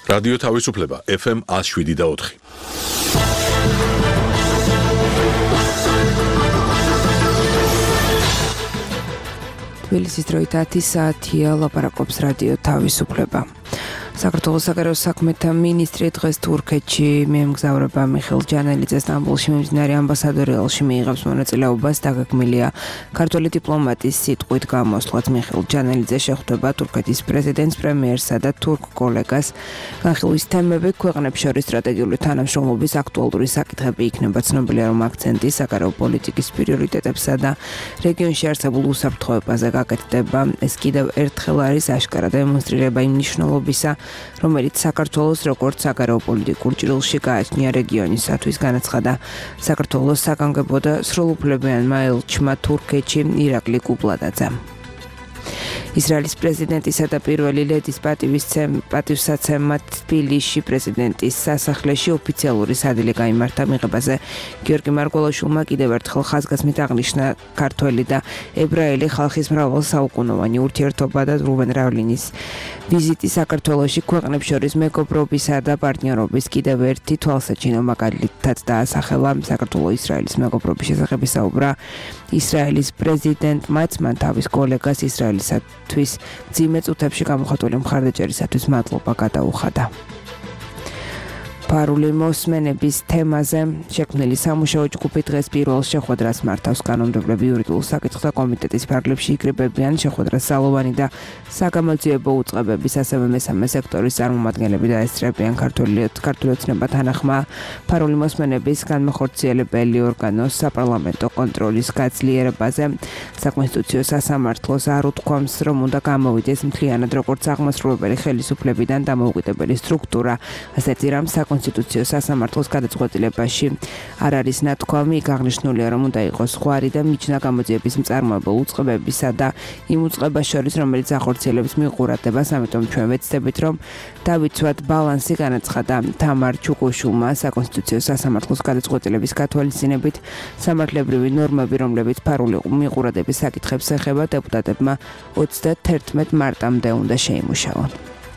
რადიო თავისუფლება FM 107.4. თბილისის დროით 10 საათია, ლაპარაკობს რადიო თავისუფლება. საქართველოს საგარეო საქმეთა მინისტრი დღეს თურქეთში მიემგზავრება. მიხეილ ჯანელიძე სტამბოლში მიმდინარე ამბასადორი ელში მიიღებს მონაწილეობას. დაგეგმილია ქართველი დიპლომატის სიტყვით გამოსვლაც. მიხეილ ჯანელიძე შეხვდება თურქეთის პრეზიდენტს, პრემიერსა და თურქ კოლეგას. განხილვის თემები ქვეყნებს შორის სტრატეგიული თანამშრომლობის აქტუალური საკითხები იქნება. ცნობილია, რომ აქცენტი საგარეო პოლიტიკის პრიორიტეტებსა და რეგიონში არსებულ უსაფრთხოებაზე გაკეთდება. ეს კიდევ ერთხელ არის აშკარა დემონსტრირება იმ მნიშვნელობისა, რომელიც საქართველოს როგორც საგარეო პოლიტიკურ ჭრილში გააჩნია რეგიონისათვის. განაცხადა საქართველოს საგანგებო და სრულუფლებიანმა ელჩმა თურქეთში ირაკლი კუპლადაძემ. ისრაელის პრეზიდენტისა და პირველი ლედის პატივსაცემად თბილისში პრეზიდენტის სასახლეში ოფიციალური სადილი გაიმართა. მიღებაზე გიორგი მარგველაშვილმა კიდევ ერთხელ ხაზგასმით აღნიშნა ქართველი და ებრაელი ხალხის მრავალსაუკუნოვანი ურთიერთობა და რუბენ რავლინის ვიზიტი საქართველოში ქვეყნებს შორის მეგობრობისა და პარტნიორობის კიდევ ერთი თვალსაჩინო მაგალითად დაასახელა. საქართველო-ისრაელის მეგობრობის შესახებ საუბრა ისრაელის პრეზიდენტმაც, მან თავის კოლეგას ისრაელისათვის მძიმე წუთებში გამოხატული მხარდაჭერისათვის მადლობა გადაუხადა. ფარული მოსმენების თემაზე შექმნილი სამუშაო ჯგუფი დღეს პირველ შეხვედრას მართავს. კანონმდებლები იურიდიულ საკითხთა კომიტეტის ფარგლებში იკრიბებიან. შეხვედრას ძალოვანი და საგამოძიებო უწყებების, ასევე მესამე სექტორის წარმომადგენლები დაესწრებიან. ქართული ოცნება თანახმა ფარული მოსმენების განმახორციელებელი ორგანოს საპარლამენტო კონტროლის გაძლიერებაზე საკონსტიტუციო სასამართლოს არ უთქვამს, რომ უნდა გამოვიდეს მთლიანად როგორც აღმასრულებელი ხელისუფლებიდან დამოუკიდებელი სტრუქტურა. ასეთი რამ კონსტიტუციო სასამართლოს გადაწყვეტილებაში არ არის ნათქვამი. იქ აღნიშნულია, რომ უნდა იყოს ხვარი და მიჯნა გამოძიების მწარმოებელ უწყებებისა და იმ უწყებას შორის, რომელიც ახორციელებს მიყურადებას. ამიტომ ჩვენ ვეცდებით, რომ დავიცვათ ბალანსი. განაცხადა თამარ ჩუკუშულმა. საკონსტიტუციო სასამართლოს გადაწყვეტილების გათვალისწინებით სამართლებრივი ნორმები, რომლებიც ფარული მიყურადების საკითხებს ეხება, დეპუტატებმა 31 მარტამდე უნდა შეიმუშაონ.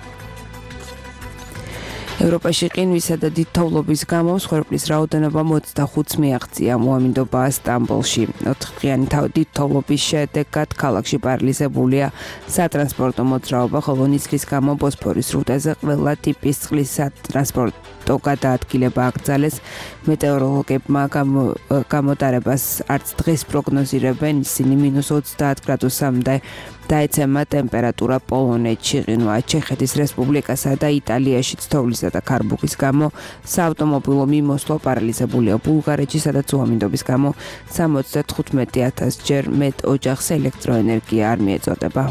ევროპაში ყინვისა და დიდ თოვლობის გამო მსხვერპლის რაოდენობა 25-ს მიაღწია. მოამინდობა სტამბოლში 4-დღიანი დიდ თოვლობის შედეგად ქალაქში პარალიზებულია სატრანსპორტო მოძრაობა, ხოლო ნისლის გამო ბოსფორის სრუტეზე ყველა ტიპის წყლის სატრანსპორტო გადაადგილება აკრძალეს. მეტეოროლოგებმა გამოტარებას არც დღეს პროგნოზირებენ. ისინი -30 გრადუსამდე დაეცემა ტემპერატურა პოლონეთში, ყინვა ჩეხეთის რესპუბლიკასა და იტალიაშიც თოვლისა და ქარბუქის გამო საავტომობილო მიმოსვლა პარალიზებულია. ბულგარეთში, სადაც უამინდობის გამო 75,000 ჯერ მეტ ოჯახს ელექტროენერგია არ მიეწოდება.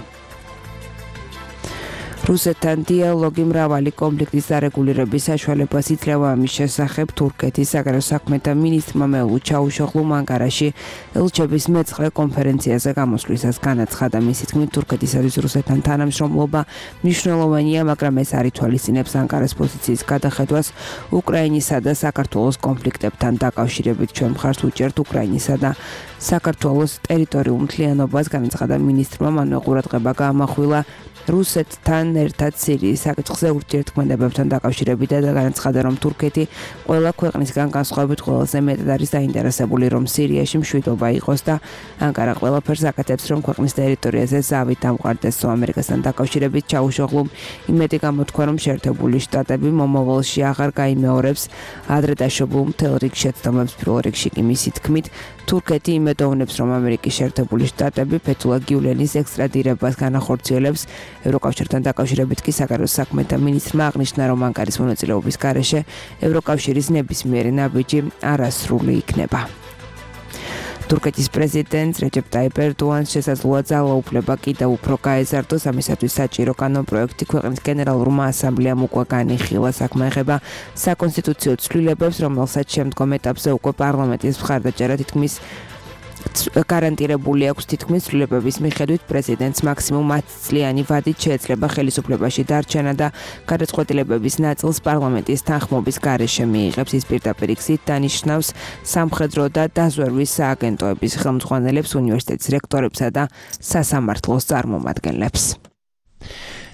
რუსეთთან დიალოგი მრავალი კონფლიქტის დარეგულირების საშუალებას იძლევა. ამის შესახებ თურქეთის საგარეო საქმეთა მინისტრმა მევლութ ჩაუშოღლუმ ანკარაში ელჩების მეცხრე კონფერენციაზე გამოსვლისას განაცხადა. მისი თქმით, თურქეთისათვის რუსეთთან თანამშრომლობა მნიშვნელოვანია, მაგრამ ეს არ ითვალისწინებს ანკარას პოზიციის გადახედვას უკრაინისა და საქართველოს კონფლიქტებთან დაკავშირებით. ჩვენ მხარს უჭერთ უკრაინისა და საქართველოს ტერიტორიულ მთლიანობას, განაცხადა მინისტრმა. მანვე ყურადღება გაამახვილა რუსეთთან ერთად სირიის საკითხზე ურთიერთქმედებებთან დაკავშირებით და განაცხადა, რომ თურქეთი ყველა ქვეყნისგან განსხვავებით ყველაზე მეტად არის დაინტერესებული, რომ სირიაში მშვიდობა იყოს და ანკარა ყველაფერს აკეთებს, რომ ქვეყნის ტერიტორიაზე ზავით დამყარდეს. ამერიკასთან დაკავშირებით ჩაუშოღლუმ იმედი გამოთქვა, რომ შეერთებული შტატები მომავალში აღარ გაიმეორებს ადრე დაშობულ მთელ რიგ შეცდომებს. პირველ რიგში კი მისი თქმით, თურქეთი იმედოვნებს, რომ ამერიკის შეერთებული შტატები ფეთულა გიულენის ექსტრადირებას განახორციელებს. ევროკავშირთან დაკავშირებით კი საგარეო საქმეთა მინისტრმა აღნიშნა, რომ ანკარის მონაწილეობის გარეშე ევროკავშირის ნებისმიერი ნაბიჯი არასრული იქნება. თურქეთის პრეზიდენტს რეჯეპ ტაიპ ერდოანს შესაძლოა ძალაუფლება კიდევ უფრო გაეზარდოს. ამისათვის საჭირო კანონპროექტი ქვეყნის გენერალურმა ასამბლეამ უკვე განიხილა. საქმე ეხება საკონსტიტუციო ცვლილებებს, რომელსაც შემდგომ ეტაპზე უკვე პარლამენტის მხარდაჭერა თითქმის გარანტირებული აქვს. თითქმის ცვლილებების მიხედვით პრეზიდენტს მაქსიმუმ 10 წლიანი ვადით შეეძლება ხელისუფლებაში დარჩენა და გადაწყვეტილებების ნაწილს პარლამენტის თანხმობის გარეშე მიიღებს. ის პირდაპირ გზით დანიშნავს სამხედრო და დაზვერვის სააგენტოების ხელმძღვანელებს, უნივერსიტეტის რექტორებსა და სასამართლოს წარმომადგენლებს.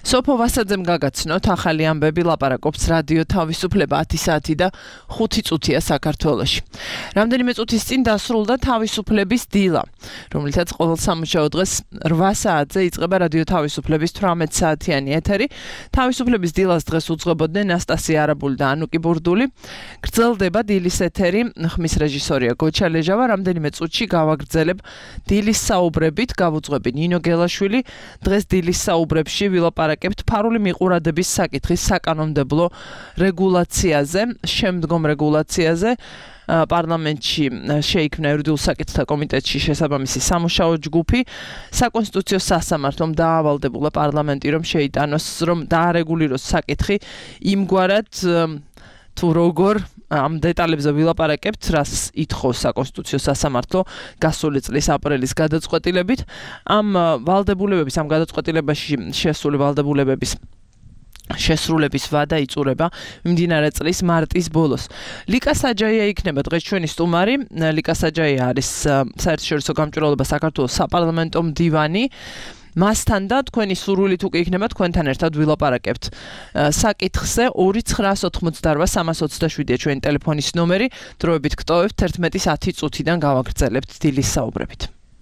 სოფო ვასაძემ გაგაცნოთ ახალი ამბები ლაპარაკობს რადიო თავისუფლება 10 საათი და 5 წუთია საქართველოში. რამდენიმე წუთის წინ დასრულდა თავისუფლების დილა, რომლითაც ყოველ სამუშაო დღეს 8 საათზე იწყება რადიო თავისუფლების 18 საათიანი ეთერი. თავისუფლების დილას დღეს უძღვებოდნენ ნასტასია არაბული და ანუკი ბურდული. გრძელდება დილის ეთერი, ხმის რეჟისორია გოჩა ლეჟავა. რამდენიმე წუთში გავაგრძელებ დილის საუბრებით, გავუძღვები ნინო გელაშვილი. დღეს დილის საუბრებში ვილაპარაკებთ ფარული მიყურადების საკითხის საკანონმდებლო რეგულაციაზე, შემდგომ რეგულაციაზე. პარლამენტში შეიქმნა იურიდიულ საკითხთა კომიტეტში შესაბამისი სამუშაო ჯგუფი. საკონსტიტუციო სასამართლომ დაავალდებულა პარლამენტი, რომ შეიტანოს, რომ დაარეგულიროს საკითხი იმგვარად, თუ როგორ ამ დეტალებზე ვილაპარაკებთ, რას ითხოვს საკონსტიტუციო სასამართლო გასული წლის აპრილის გადაწყვეტილებით. ამ ვალდებულებების, ამ გადაწყვეტილებაში შესული ვალდებულებების შესრულების ვადა იწურება მიმდინარე წლის მარტის ბოლოს. ლიკა საჯაია იქნება დღეს ჩვენი სტუმარი. ლიკა საჯაია არის საერთაშორისო გამჭვირვალობა საქართველოს საპარლამენტო მდივანი. მასთან და თქვენი სურვილით უკვე იქნება თქვენთან ერთად ვილაპარაკებთ საკითხზე. 2988327-ია ჩვენი ტელეფონის ნომერი. დროებით გტოვებთ 11-10 წუთიდან გავაგრძელებთ დილის საუბრებით.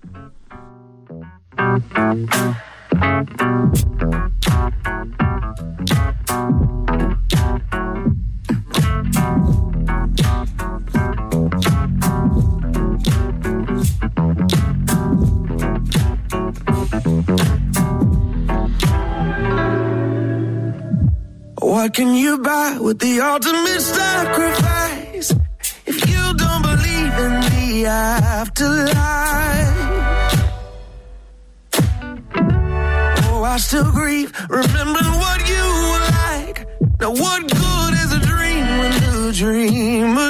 What can you buy with the ultimate sacrifice if you don't believe in the afterlife? Oh, I still grieve, remembering what you were like. Now what good is a dream when the dreamer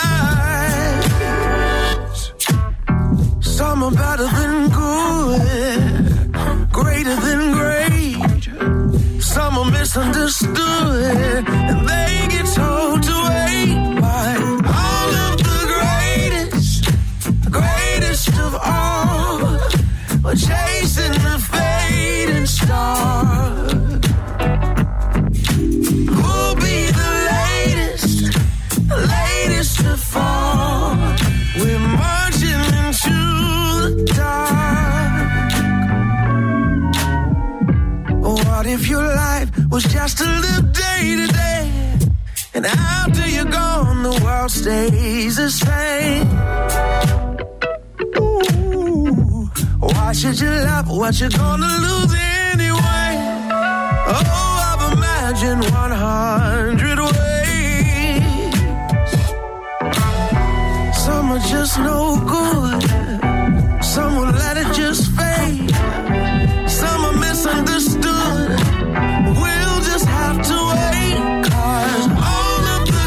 dies? Some are better than good, greater than great. Some are misunderstood, and they get told to wait. But all of the greatest of all, are chasing the fading star. Who'll be the latest to fall? We're marching into the dark. What if your life was just to live day to day, and after you're gone the world stays the same? Ooh, why should you love what you're gonna lose anyway? Oh, I've imagined 100 ways. Some are just no good, some will let it just fade. Some are misunderstood, we'll just have to wait. 'Cause all of the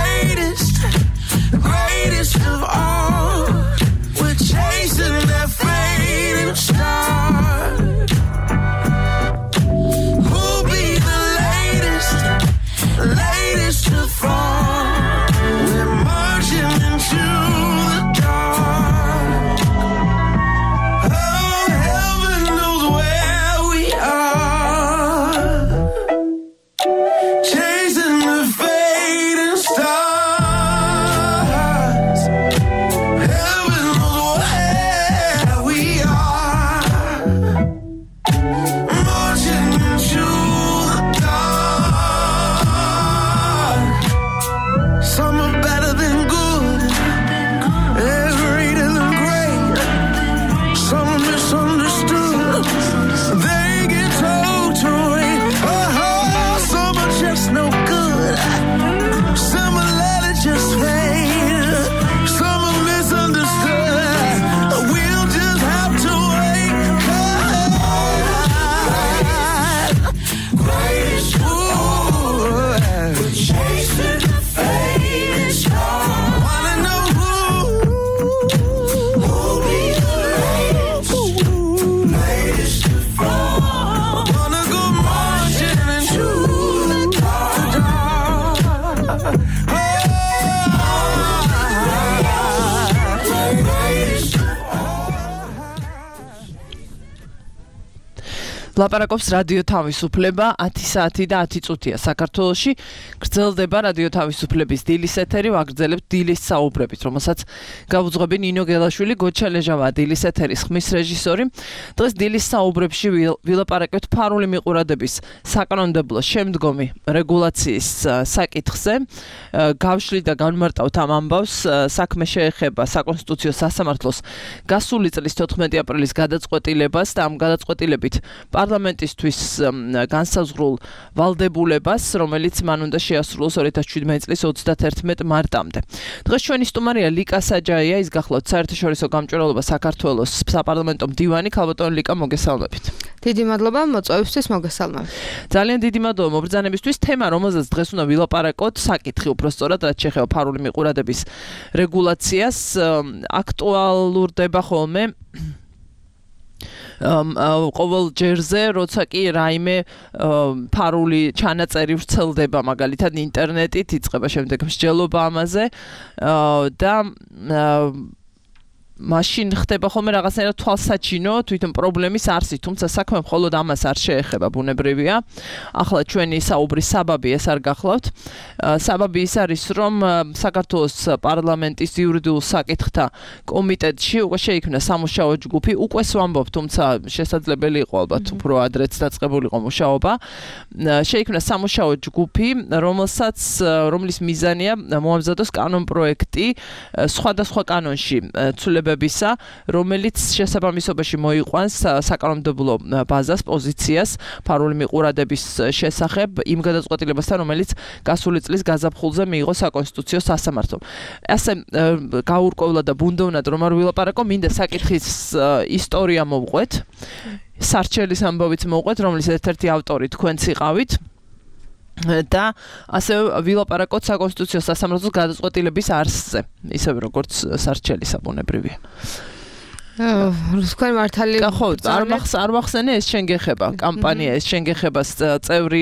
greatest of all, we're chasing that fading star. Who'll be the latest to fall? We're marching into the dark. ლაპარაკობს რადიო თავისუფლება 10 საათი და 10 წუთია საქართველოში. გრძელდება რადიო თავისუფლების დილის ეთერი, ვაგრძელებთ დილის საუბრებით, რომელსაც გავუძღვები ნინო გელაშვილი, გოჩა ლეჟავა, დილის ეთერის ხმის რეჟისორი. დღეს დილის საუბრებში ვილაპარაკებთ ფარული მიყურადების საკანონმდებლო შემდგომი რეგულაციის საკითხზე. გავშლით და განმარტავთ ამ ამბავს. საქმე შეეხება საკონსტიტუციო სასამართლოს გასული წლის 14 აპრილის გადაწყვეტილებას და ამ გადაწყვეტილებით პარლამენტისთვის განსაზღვრულ ვალდებულებას, რომელიც მან უნდა შეასრულოს 2017 წლის 31 მარტამდე. დღეს ჩვენი სტუმარია ლიკა საჯაია, ის გახლავთ საერთაშორისო გამჭვირვალობა საქართველოს საპარლამენტო მდივანი. ქალბატონო ლიკა, მოგესალმებით. დიდი მადლობა მოწვევისთვის, მოგესალმებით. ძალიან დიდი მადლობა მობრძანებისთვის. თემა, რომელზეც დღეს უნდა ვილაპარაკოთ, საკითხი უბრალოდ რაც შეეხება ფარული მიყურადების რეგულაციას, აქტუალურდება ხოლმე ყოველ ჯერზე, როცა კი რაიმე ფარული ჩანაწერი ვრცელდება, მაგალითად ინტერნეტით, იწყება შემდეგ მსჯელობა ამაზე და მაშინ ხდება ხოლმე რაღაცნაირად თვალსაჩინო თვითონ პრობლემის არსი, თუმცა საქმე მხოლოდ ამას არ შეეხება, ბუნებრივია. ახლა ჩვენი საუბრის საბაბი ეს არ გახლავთ. საბაბი ის არის, რომ საქართველოს პარლამენტის იურიდიულ საკითხთა კომიტეტში უკვე შეიქმნა სამუშაო ჯგუფი, უკვე ვამბობ, თუმცა შესაძლებელი იყო ალბათ უფრო ადრეც დაწყებულიყო მუშაობა. შეიქმნა სამუშაო ჯგუფი, რომლის მიზანია მოამზადოს კანონპროექტი სხვადასხვა კანონში რომელიც შესაბამისობაში მოიყვანს საკანონმდებლო ბაზას, პოზიციას ფარული მიყურადების შესახებ იმ გადაწყვეტილებასთან, რომელიც გასული წლის გაზაფხულზე მიიღო საკონსტიტუციო სასამართლომ. ასე გაურკვევლად და ბუნდოვნად რომ არ ვილაპარაკო, მინდა საკითხის ისტორია მოვყვეთ. სარჩელის ამბავიც მოვყვეთ, რომლის ერთ-ერთი ავტორი თქვენც იყავით. და ასე ვილაპარაკოთ საკონსტიტუციო სასამართლოს გადაწყვეტილების არსზე, ისევე როგორც სარჩელის საბუნებრივია. თქვენ მართალი არ მახსენე ეს შენ გეხება კამპანია, ეს შენ გეხება წევრი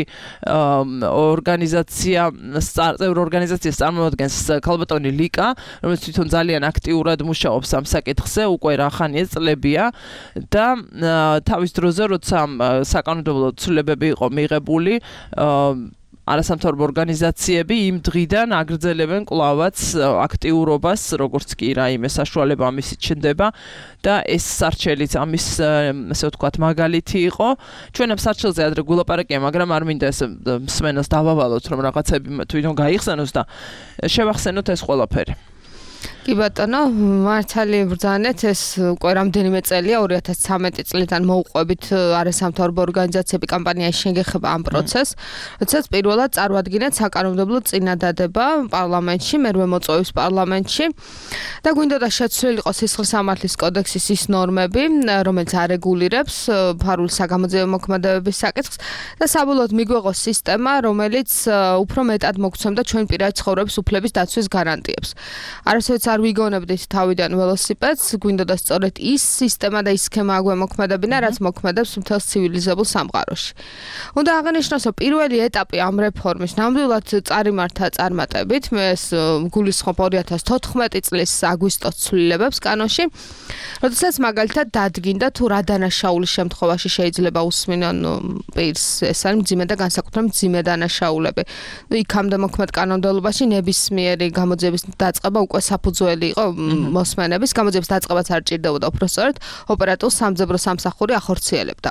ორგანიზაციას წარმოადგენს ქალბატონი ლიკა, რომელიც თვითონ ძალიან აქტიურად მუშაობს ამ საკითხზე, უკვე რახანია წლებია და თავის დროზე, როცა საკანონმდებლო ცვლილებები იყო მიღებული, არასამთავრობო ორგანიზაციები იმ დღიდან აგრძელებენ კვლავაც აქტიურობას, როგორც კი რაიმე საშუალება ამისით ჩნდება და ეს სარჩელიც ამის, ასე ვთქვათ, მაგალითი იყო. ჩვენ ამ სარჩელზე ადრე გულაპარაკია, მაგრამ არ მინდა ეს მსმენელს დავავალოთ, რომ რაღაცები თვითონ გაიხსენოს და შევახსენოთ ეს ყველაფერი. კი ბატონო, მართალი ბრძანეთ, ეს უკვე რამდენიმე წელია, 2013 წლიდან მოუყვებით არასამთავრობო ორგანიზაციები კამპანიაში შეგეხება ამ პროცესს, როდესაც პირველად წარვადგინეთ საკანონმდებლო წინადადება პარლამენტში, მერვე მოწვევის პარლამენტში და გვინდოდა შეცვლილიყო სისხლისამართლის კოდექსის ის ნორმები, რომელიც არეგულირებს ფარული საგამოძიებო მოქმედებების საკითხს და საბოლოოდ მიგვეღო სისტემა, რომელიც უფრო მეტად მოგცემდა ჩვენ პირადი ცხოვრების უფლების დაცვის გარანტიებს. არასოდეს არ ვიგონებდით თავიდან ველოსიპედს, გვინდოდა სწორედ ის სისტემა და ის სქემა აგვემოქმედებინა, რაც მოქმედებს მთელს ცივილიზებულ სამყაროში. უნდა აღინიშნოს, რომ პირველი ეტაპი ამ რეფორმის ნამდვილად წარიმართა წარმატებით, მე ეს გულისხმობ 2014 წლის აგვისტოს ცვლილებებს კანონში, როდესაც მაგალითად დადგინდა თუ რა დანაშაულის შემთხვევაში შეიძლება უსმინონ პირს, ეს არის მძიმე და განსაკუთრებით მძიმე დანაშაულები. იქამდე მოქმედ კანონმდებლობაში ნებისმიერი გამოძიების დაწყება უკვე საფუძველი იყო მოსმენების, გამოძიების დაწყებაც არ ჭირდებოდა, უბრალოდ ოპერატიულ სამძებრო სამსახური ახორციელებდა.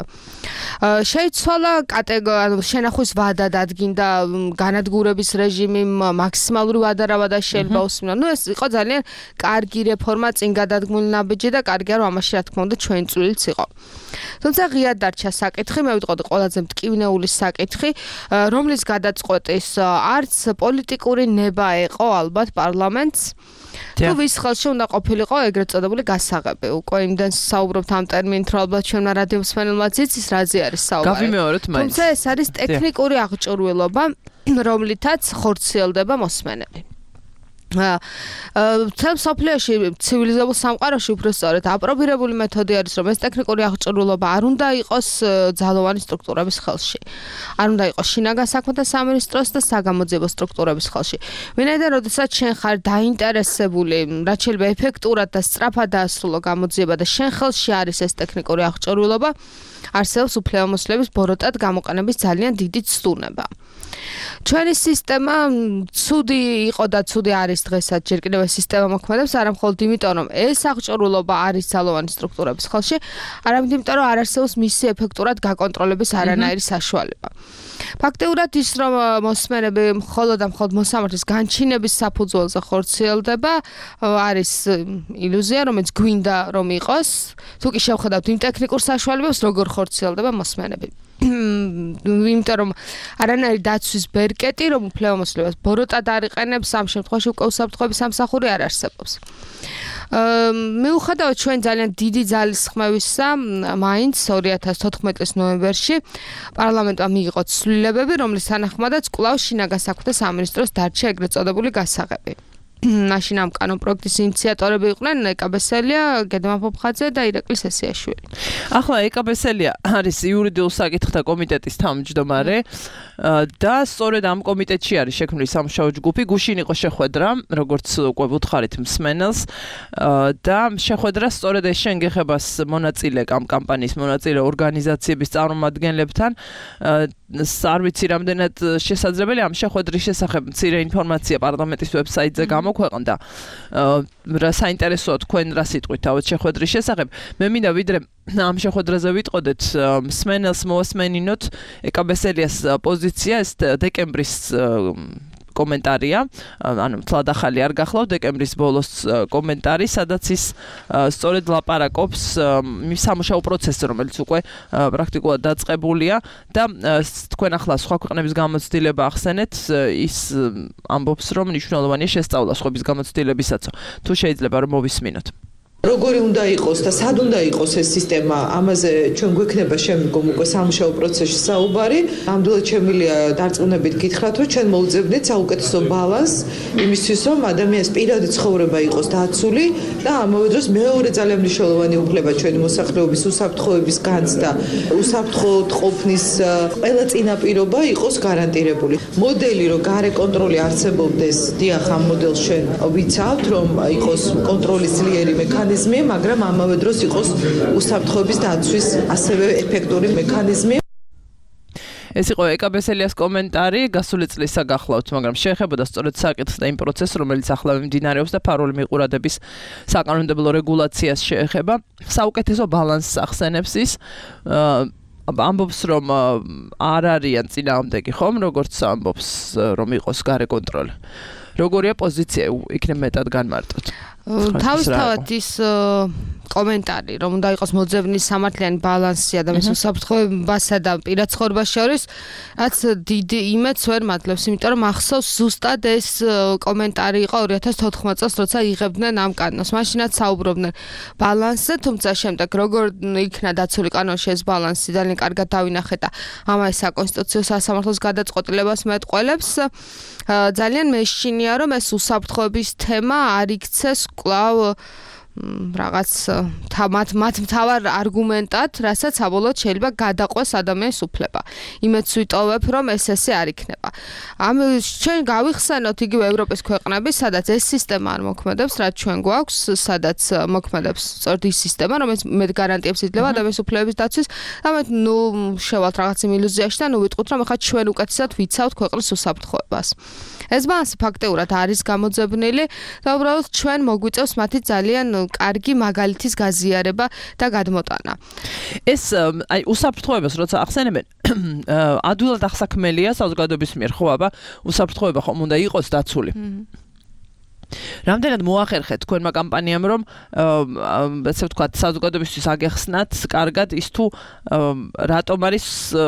შეიცვალა შენახვის ვადა დადგინდა, განადგურების რეჟიმი, მაქსიმალური ვადა რა ვადა შეიძლება უსმინო. ეს იყო ძალიან კარგი რეფორმა, წინ გადადგმული ნაბიჯი და კარგია, რომ ამაში რა თქმა უნდა ჩვენი წვლილიც იყო. თუმცა ღიად დარჩა საკითხი, მე ვიტყოდი ყველაზე მტკივნეული საკითხი, რომლის გადაწყვეტის არც პოლიტიკური ნება ეყო ალბათ პარლამენტს. თუ ვის ხელში უნდა ყოფილიყო ეგრეთ წოდებული გასაღები. უკვე იმდენ საუბრობთ ამ ტერმინით, რომ ალბათ ჩვენმა რადიო მსმენელმაც იცის რაზე არის საუბარი. გავიმეორეთ მაინც. თუმცა ეს არის ტექნიკური აღჭურვილობა, რომლითაც ხორციელდება მოსმენები. თემ სოფლიოში ცივილიზებულ სამყაროში უბრალოდ აპრობირებული მეთოდი არის, რომ ეს ტექნიკური აღჭურვილობა არ უნდა იყოს ძალოვანი სტრუქტურების ხელში. არ უნდა იყოს შინაგან საქმეთა სამინისტროს და საგამოძიებო სტრუქტურების ხელში. ვინაიდან როდესაც შენ ხარ დაინტერესებული, რაც შეიძლება ეფექტურად და სწრაფად დაასრულო გამოძიება და შენ ხელში არის ეს ტექნიკური აღჭურვილობა, არსებობს უფლებამოსილების ბოროტად გამოყენების ძალიან დიდი ცდუნება. ჩვენი სისტემა ცუდი იყო და ცუდი არის დღესაც ჯერ კიდევ ეს სისტემა მოქმედებს არა მხოლოდ იმიტომ რომ ეს აღჭურვილობა არის ძალოვანი სტრუქტურების ხელში, არამედ იმიტომ რომ არ არსებობს მისი ეფექტურად გაკონტროლების არანაირი საშუალება. ფაქტიურად ის რომ მოსმენები მხოლოდ და მხოლოდ მოსამართლის განჩინების საფუძველზე ხორციელდება, არის ილუზია, რომელიც გვინდა რომ იყოს. თუ კი შევხედავთ იმ ტექნიკურ საშუალებებს, როგორ ხორციელდება მოსმენები. იმიტომ რომ არანაირი დაცვის ბერკეტი, რომ უფლებამოსილებას ბოროტად არ იყენებს, ამ შემთხვევაში უკვე უსაფრთხოების სამსახური არ არსებობს. მიუხედავად ჩვენ ძალიან დიდი ძალისხმევისა, მაინც 2014 წლის ნოემბერში პარლამენტმა მიიღო ცვლილებები, რომლის თანახმადაც კვლავ შინაგან საქმეთა სამინისტროს დარჩა ეგრეთ წოდებული გასაღები. მაშინ ამ კანონპროექტის ინიციატორები იყვნენ ეკა ბესელია, გედმა ფოფხაძე და ირაკლი სესიაშვილი. ახლა ეკა ბესელია არის იურიდიულ საკითხთა კომიტეტის თავმჯდომარე და სწორედ ამ კომიტეტში არის შექმნილი სამუშაო ჯგუფი. გუშინ იყო შეხვედრა, როგორც უკვე ვუთხარით მსმენელს და შეხვედრა სწორედ ეს შენგეხებას მონაწილე ამ კამპანიის მონაწილე ორგანიზაციების წარმომადგენლებთან. არ ვიცი რამდენად შესაძლებელი ამ შეხვედრის შესახებ მცირე ინფორმაცია პარლამენტის ვებსაიტზე გამოქვეყნდა. რა საინტერესოა თქვენ რა სიტყვით თავად შეხვედრის შესახებ. მე მინდა ვიდრე ამ შეხვედრაზე ვიტყოდეთ მსმენელს მოასმენინოთ ეკა ბესელიას პოზიცია ეს დეკემბრის კომენტარია, ანუ თლად ახალი არ გახლავთ დეკემბრის ბოლოს კომენტარი, სადაც ის სწორედ ლაპარაკობს სამუშაო პროცესზე, რომელიც უკვე პრაქტიკულად დაწყებულია და თქვენ ახლა სხვა ქვეყნების გამოცდილება ახსენეთ, ის ამბობს, რომ მნიშვნელოვანია შესწავლა სხვების გამოცდილებისაცო. თუ შეიძლება რომ მოვისმინოთ. როგორი უნდა იყოს და სად უნდა იყოს ეს სისტემა, ამაზე ჩვენ გვექნება შემდგომ უკვე სამუშაო პროცესში საუბარი. ნამდვილად შემიძლია დარწმუნებით გითხრათ, რომ ჩვენ მოვუძებნით საუკეთესო ბალანსს იმისთვის, რომ ადამიანის პირადი ცხოვრება იყოს დაცული და ამავე დროს მეორე ძალიან მნიშვნელოვანი უფლება ჩვენი მოსახლეობის უსაფრთხოების განცდა, უსაფრთხოდ ყოფნის ყველა წინაპირობა იყოს გარანტირებული. მოდელი, რომ გარე კონტროლი არსებობდეს, დიახ, ამ მოდელს ჩვენ ვიცავთ, რომ იყოს კონტროლის ძლიერი მექანიზმი, მაგრამ ამავე დროს იყოს უსაფრთხოების დაცვის ასევე ეფექტური მექანიზმი. ეს იყო ეკა ბესელიას კომენტარი, გასული წლისა გახლავთ, მაგრამ შეეხებოდა სწორედ საკითხს და იმ პროცესს, რომელიც ახლა მიმდინარეობს და ფარული მიყურადების საკანონმდებლო რეგულაციას შეეხება. საუკეთესო ბალანსს ახსენებს ის. ამბობს, რომ არ არიან წინააღმდეგი ხომ, როგორც ამბობს, რომ იყოს გარე კონტროლი. როგორია პოზიცია იქნებ მეტად განმარტოთ? თავისთავად ის კომენტარი, რომ უნდა იყოს მოძებნის სამართლიანი ბალანსი ადამიანის უსაფრთხოებასა და პირად ცხოვრებას შორის, რაც დიდ იმედს ვერ მადლებს, იმიტომ რომ ახსოვს ზუსტად ეს კომენტარი იყო 2014 წელს, როცა იღებდნენ ამ კანონს. მაშინაც საუბრობდნენ ბალანსზე, თუმცა შემდეგ როგორ იქნა დაცული კანონში ეს ბალანსი, ძალიან კარგად დავინახეთ და ამას საკონსტიტუციო სასამართლოს გადაწყვეტილებას მეტყველებს. ძალიან მეშინია, რომ ეს უსაფრთხოების თემა არ იქცეს კვლავ რაღაც მათ მთავარ არგუმენტად, რასაც საბოლოოდ შეიძლება გადაყვეს ადამიანის უფლება. იმედს ვიტოვებ, რომ ესე არ იქნება. ჩვენ გავიხსენოთ იგივე ევროპის ქვეყნები, სადაც ეს სისტემა არ მოქმედებს, რაც ჩვენ გვაქვს, სადაც მოქმედებს სწორედ ის სისტემა, რომელიც მეტ გარანტიებს იძლევა ადამიანის უფლებების დაცვის. ამეთ შევალთ რაღაც იმ ილუზიაში და ვიტყვით, რომ ახლა ჩვენ უკეთესად ვიცავთ ქვეყნის უსაფრთხოებას. ეს ბალანსი ფაქტიურად არის გამოძებნილი და უბრალოდ ჩვენ მოგვიწევს მათი ძალიან კარგი მაგალითის გაზიარება და გადმოტანა. ეს აი უსაფრთხოებას როცა ახსენებენ, ადვილად ახსაქმელია საზოგადოების მიერ, ხო აბა, უსაფრთხოება ხომ უნდა იყოს დაცული. რამდენად მოახერხეთ თქვენმა კამპანიამ, რომ ესე ვთქვათ, საზოგადოებისთვის აგეხსნათ კარგად ის თუ რატომ არის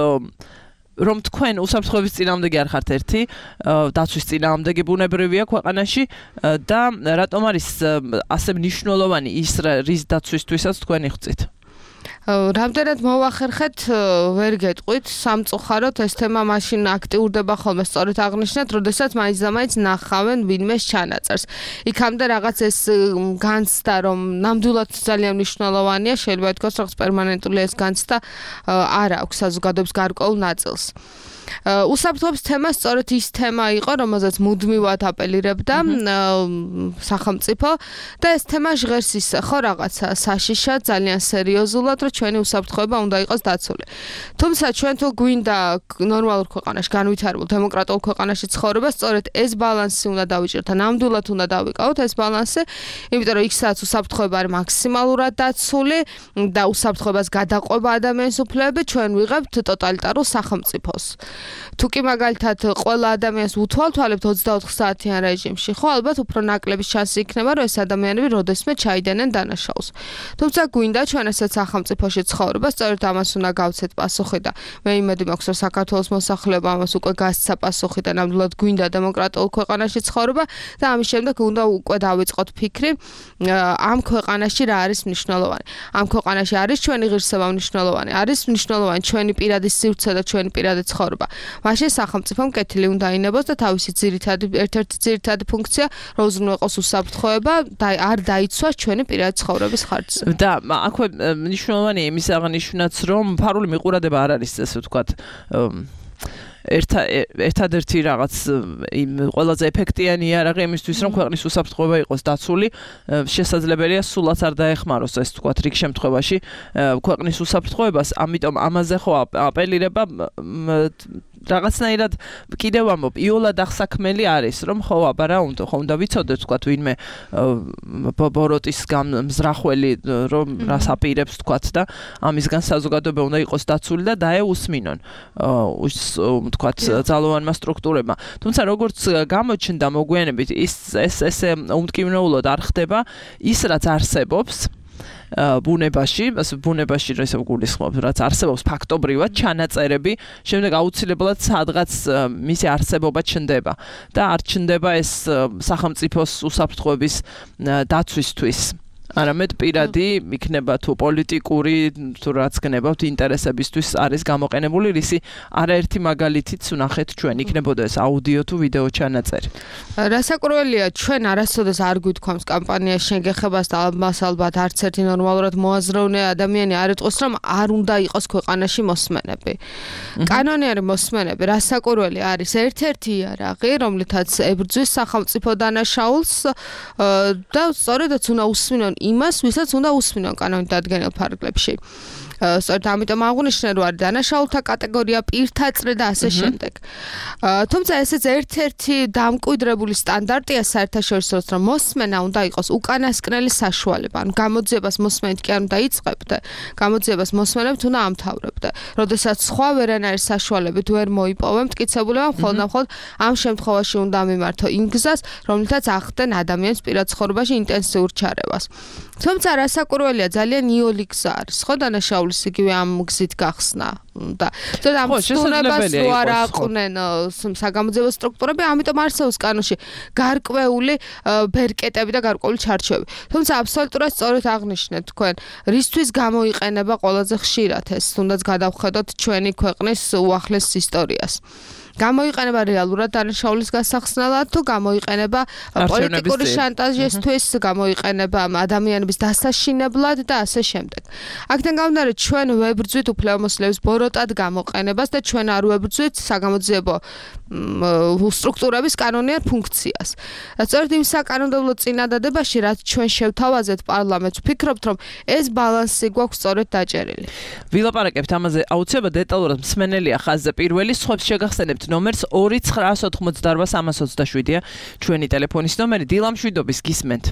რომ თქვენ უსაფრთხოების წინააღმდეგი არ ხართ ერთი, დაცვის წინააღმდეგი ბუნებრივია ქვეყანაში და რატომ არის ასე მნიშვნელოვანი ის რის დაცვისთვისაც თქვენ იღწით? რამდენად მოვახერხეთ ვერ გეტყვით სამწუხაროდ ეს თემა მაშინ აქტიურდება ხოლმე სწორედ აღნიშნეთ როდესაც მაინც ნახავენ ვინმეს ჩანაწერს იქამდე რაღაც ეს განცდა რომ ნამდვილად ძალიან მნიშვნელოვანია შეიძლება ითქვას რაღაც პერმანენტული ეს განცდა არ აქვს საზოგადოების გარკვეულ ნაწილს უსაფრთხოების თემა სწორედ ის თემა იყო, რომელზეც მუდმივად აპელირებდა სახელმწიფო და ეს თემა ჟღერს ისე ხო რაღაცა საშიშად, ძალიან სერიოზულად, რომ ჩვენი უსაფრთხოება უნდა იყოს დაცული. თუმცა ჩვენ თუ გვინდა ნორმალურ ქვეყანაში, განვითარებულ დემოკრატიულ ქვეყანაში ცხოვრება, სწორედ ეს ბალანსი უნდა დავიჭიროთ, ნამდვილად უნდა დავიკავოთ ეს ბალანსი, იმიტომ რომ იქ სადაც უსაფრთხოება არის მაქსიმალურად დაცული და უსაფრთხოებას გადაყვება ადამიანის უფლებები, ჩვენ ვიღებთ ტოტალიტარულ სახელმწიფოს. თუ კი მაგალითად ყველა ადამიანს უთვალთვალებთ 24 საათიან რეჟიმში, ხო ალბათ უფრო ნაკლების შანსი იქნება, რომ ეს ადამიანები როდესმე ჩაიდენენ დანაშაულს. თუმცა გვინდა ჩვენ ესეც სახელმწიფოში ცხოვრება, სწორედ ამას უნდა გავცეთ პასუხი და მე იმედი მაქვს, რომ საქართველოს მოსახლეობა ამას უკვე გასცა პასუხი და ნამდვილად გვინდა დემოკრატიულ ქვეყანაში ცხოვრება და ამის შემდეგ უნდა უკვე დავიწყოთ ფიქრი ამ ქვეყანაში რა არის მნიშვნელოვანი. ამ ქვეყანაში არის ჩვენი ღირსება მნიშვნელოვანი, არის მნიშვნელოვანი ჩვენი პირადი სივრცე და ჩვენი პირადი ცხოვრება. მაშინ სახელმწიფომ კეთილი უნდა ინებოს და თავისი ერთ-ერთი ძირითადი ფუნქცია რომ უზრუნველყოს უსაფრთხოება და არ დაიცვას ჩვენი პირადი ცხოვრების ხარჯზე. და აქვე მნიშვნელოვანია იმის აღნიშვნაც რომ ფარული მიყურადება არ არის ესე ვთქვათ ერთადერთი რაღაც ყველაზე ეფექტიანი იარაღი იმისთვის რომ ქვეყნის უსაფრთხოება იყოს დაცული შესაძლებელია სულაც არ დაეხმაროს ეს ვთქვათ რიგ შემთხვევაში ქვეყნის უსაფრთხოებას ამიტომ ამაზე ხო აპელირება რაღაცნაირად კიდევ ამბობ იოლად ახსაქმელი არის რომ ხო აბა რა უნდა ვიცოდეთ ვთქვათ ვინმე ბოროტის მზრახველი რომ რას აპირებს ვთქვათ და ამისგან საზოგადოება უნდა იყოს დაცული და დაეუსმინონ ვთქვათ ძალოვანმა სტრუქტურებმა თუმცა როგორც გამოჩნდა მოგვიანებით ეს უმტკივნეულოდ არ ხდება ის რაც არსებობს ბუნებაში ისე გულისხმობ რაც არსებობს ფაქტობრივად ჩანაწერები შემდეგ აუცილებლად სადღაც მისი არსებობა ჩნდება და არ ჩნდება ეს სახელმწიფოს უსაფრთხოების დაცვისთვის არამედ პირადი იქნება თუ პოლიტიკური თუ რაც გნებავთ ინტერესებისთვის არის გამოყენებული რისი არაერთი მაგალითიც ვნახეთ ჩვენ იქნებოდა ეს აუდიო თუ ვიდეო ჩანაწერი. რასაკვირველია ჩვენ არასოდეს არ გვითქვამს კამპანიაში შეგეხებას და მას ალბათ არც ერთი ნორმალურად მოაზროვნე ადამიანი არ იტყვის რომ არ უნდა იყოს ქვეყანაში მოსმენები. კანონიერი მოსმენები რასაკვირველი არის ერთ-ერთი იარაღი რომლითაც ებრძვის სახელმწიფო დანაშაულს და სწორედაც უნდა უსმინონ იმას, ვისაც უნდა უსმინონ კანონით დადგენილ ფარგლებში. სწორედ ამიტომ აღვნიშნე რომ არის დანაშაულთა კატეგორია, პირთა წრე და ასე შემდეგ. თუმცა ესეც ერთ-ერთი დამკვიდრებული სტანდარტია საერთაშორისო რომ მოსმენა უნდა იყოს უკანასკნელი საშუალება. ან გამოძიებას მოსმენით კი არ უნდა იწყებდე, გამოძიებას მოსმენებით უნდა ამთავრებდე. როდესაც სხვა ვერანაირი საშუალებით ვერ მოიპოვებ მტკიცებულებამ, მხოლოდ ამ შემთხვევაში უნდა მიმართო იმ გზას, რომლითაც ახდენ ადამიანს პირად ცხოვრებაში ინტენსიურ ჩარევას. თუმცა რასაკვირველია ძალიან იოლი გზა არის, ხო დანაშაულის იგივე ამ გზით გახსნა და ამ სტუნებას რო არ აყვნენ საგამოძიებო სტრუქტურები, ამიტომ არსებობს კანონში გარკვეული ბერკეტები და გარკვეული ჩარჩოები. თუმცა აბსოლუტურად სწორად აღნიშნეთ თქვენ, რისთვის გამოიყენება ყველაზე ხშირად ეს, თუნდაც გადავხედოთ ჩვენი ქვეყნის უახლეს ისტორიას. გამოიყენება რეალურად დანაშაულის გასახსნელად თუ გამოიყენება პოლიტიკური შანტაჟისთვის, გამოიყენება ადამიანების დასაშინებლად და ასე შემდეგ. აქედან გამომდინარე ჩვენ ვებრძვით უფლებამოსილების ბოროტად გამოყენებას და ჩვენ არ ვებრძვით საგამოძიებო სტრუქტურების კანონიერ ფუნქციას. სწორედ იმ საკანონმდებლო წინადადებაში, რაც ჩვენ შევთავაზეთ პარლამენტს, ვფიქრობთ, რომ ეს ბალანსი გვაქვს სწორედ დაჭერილი. ვილაპარაკებთ ამაზე აუცილებლად დეტალურად მსმენელია ხაზზე პირველი სხვებს შეგახსენებთ ნომერს 2988327-ია ჩვენი ტელეფონის ნომერი. დილამშვიდობის გისმენთ.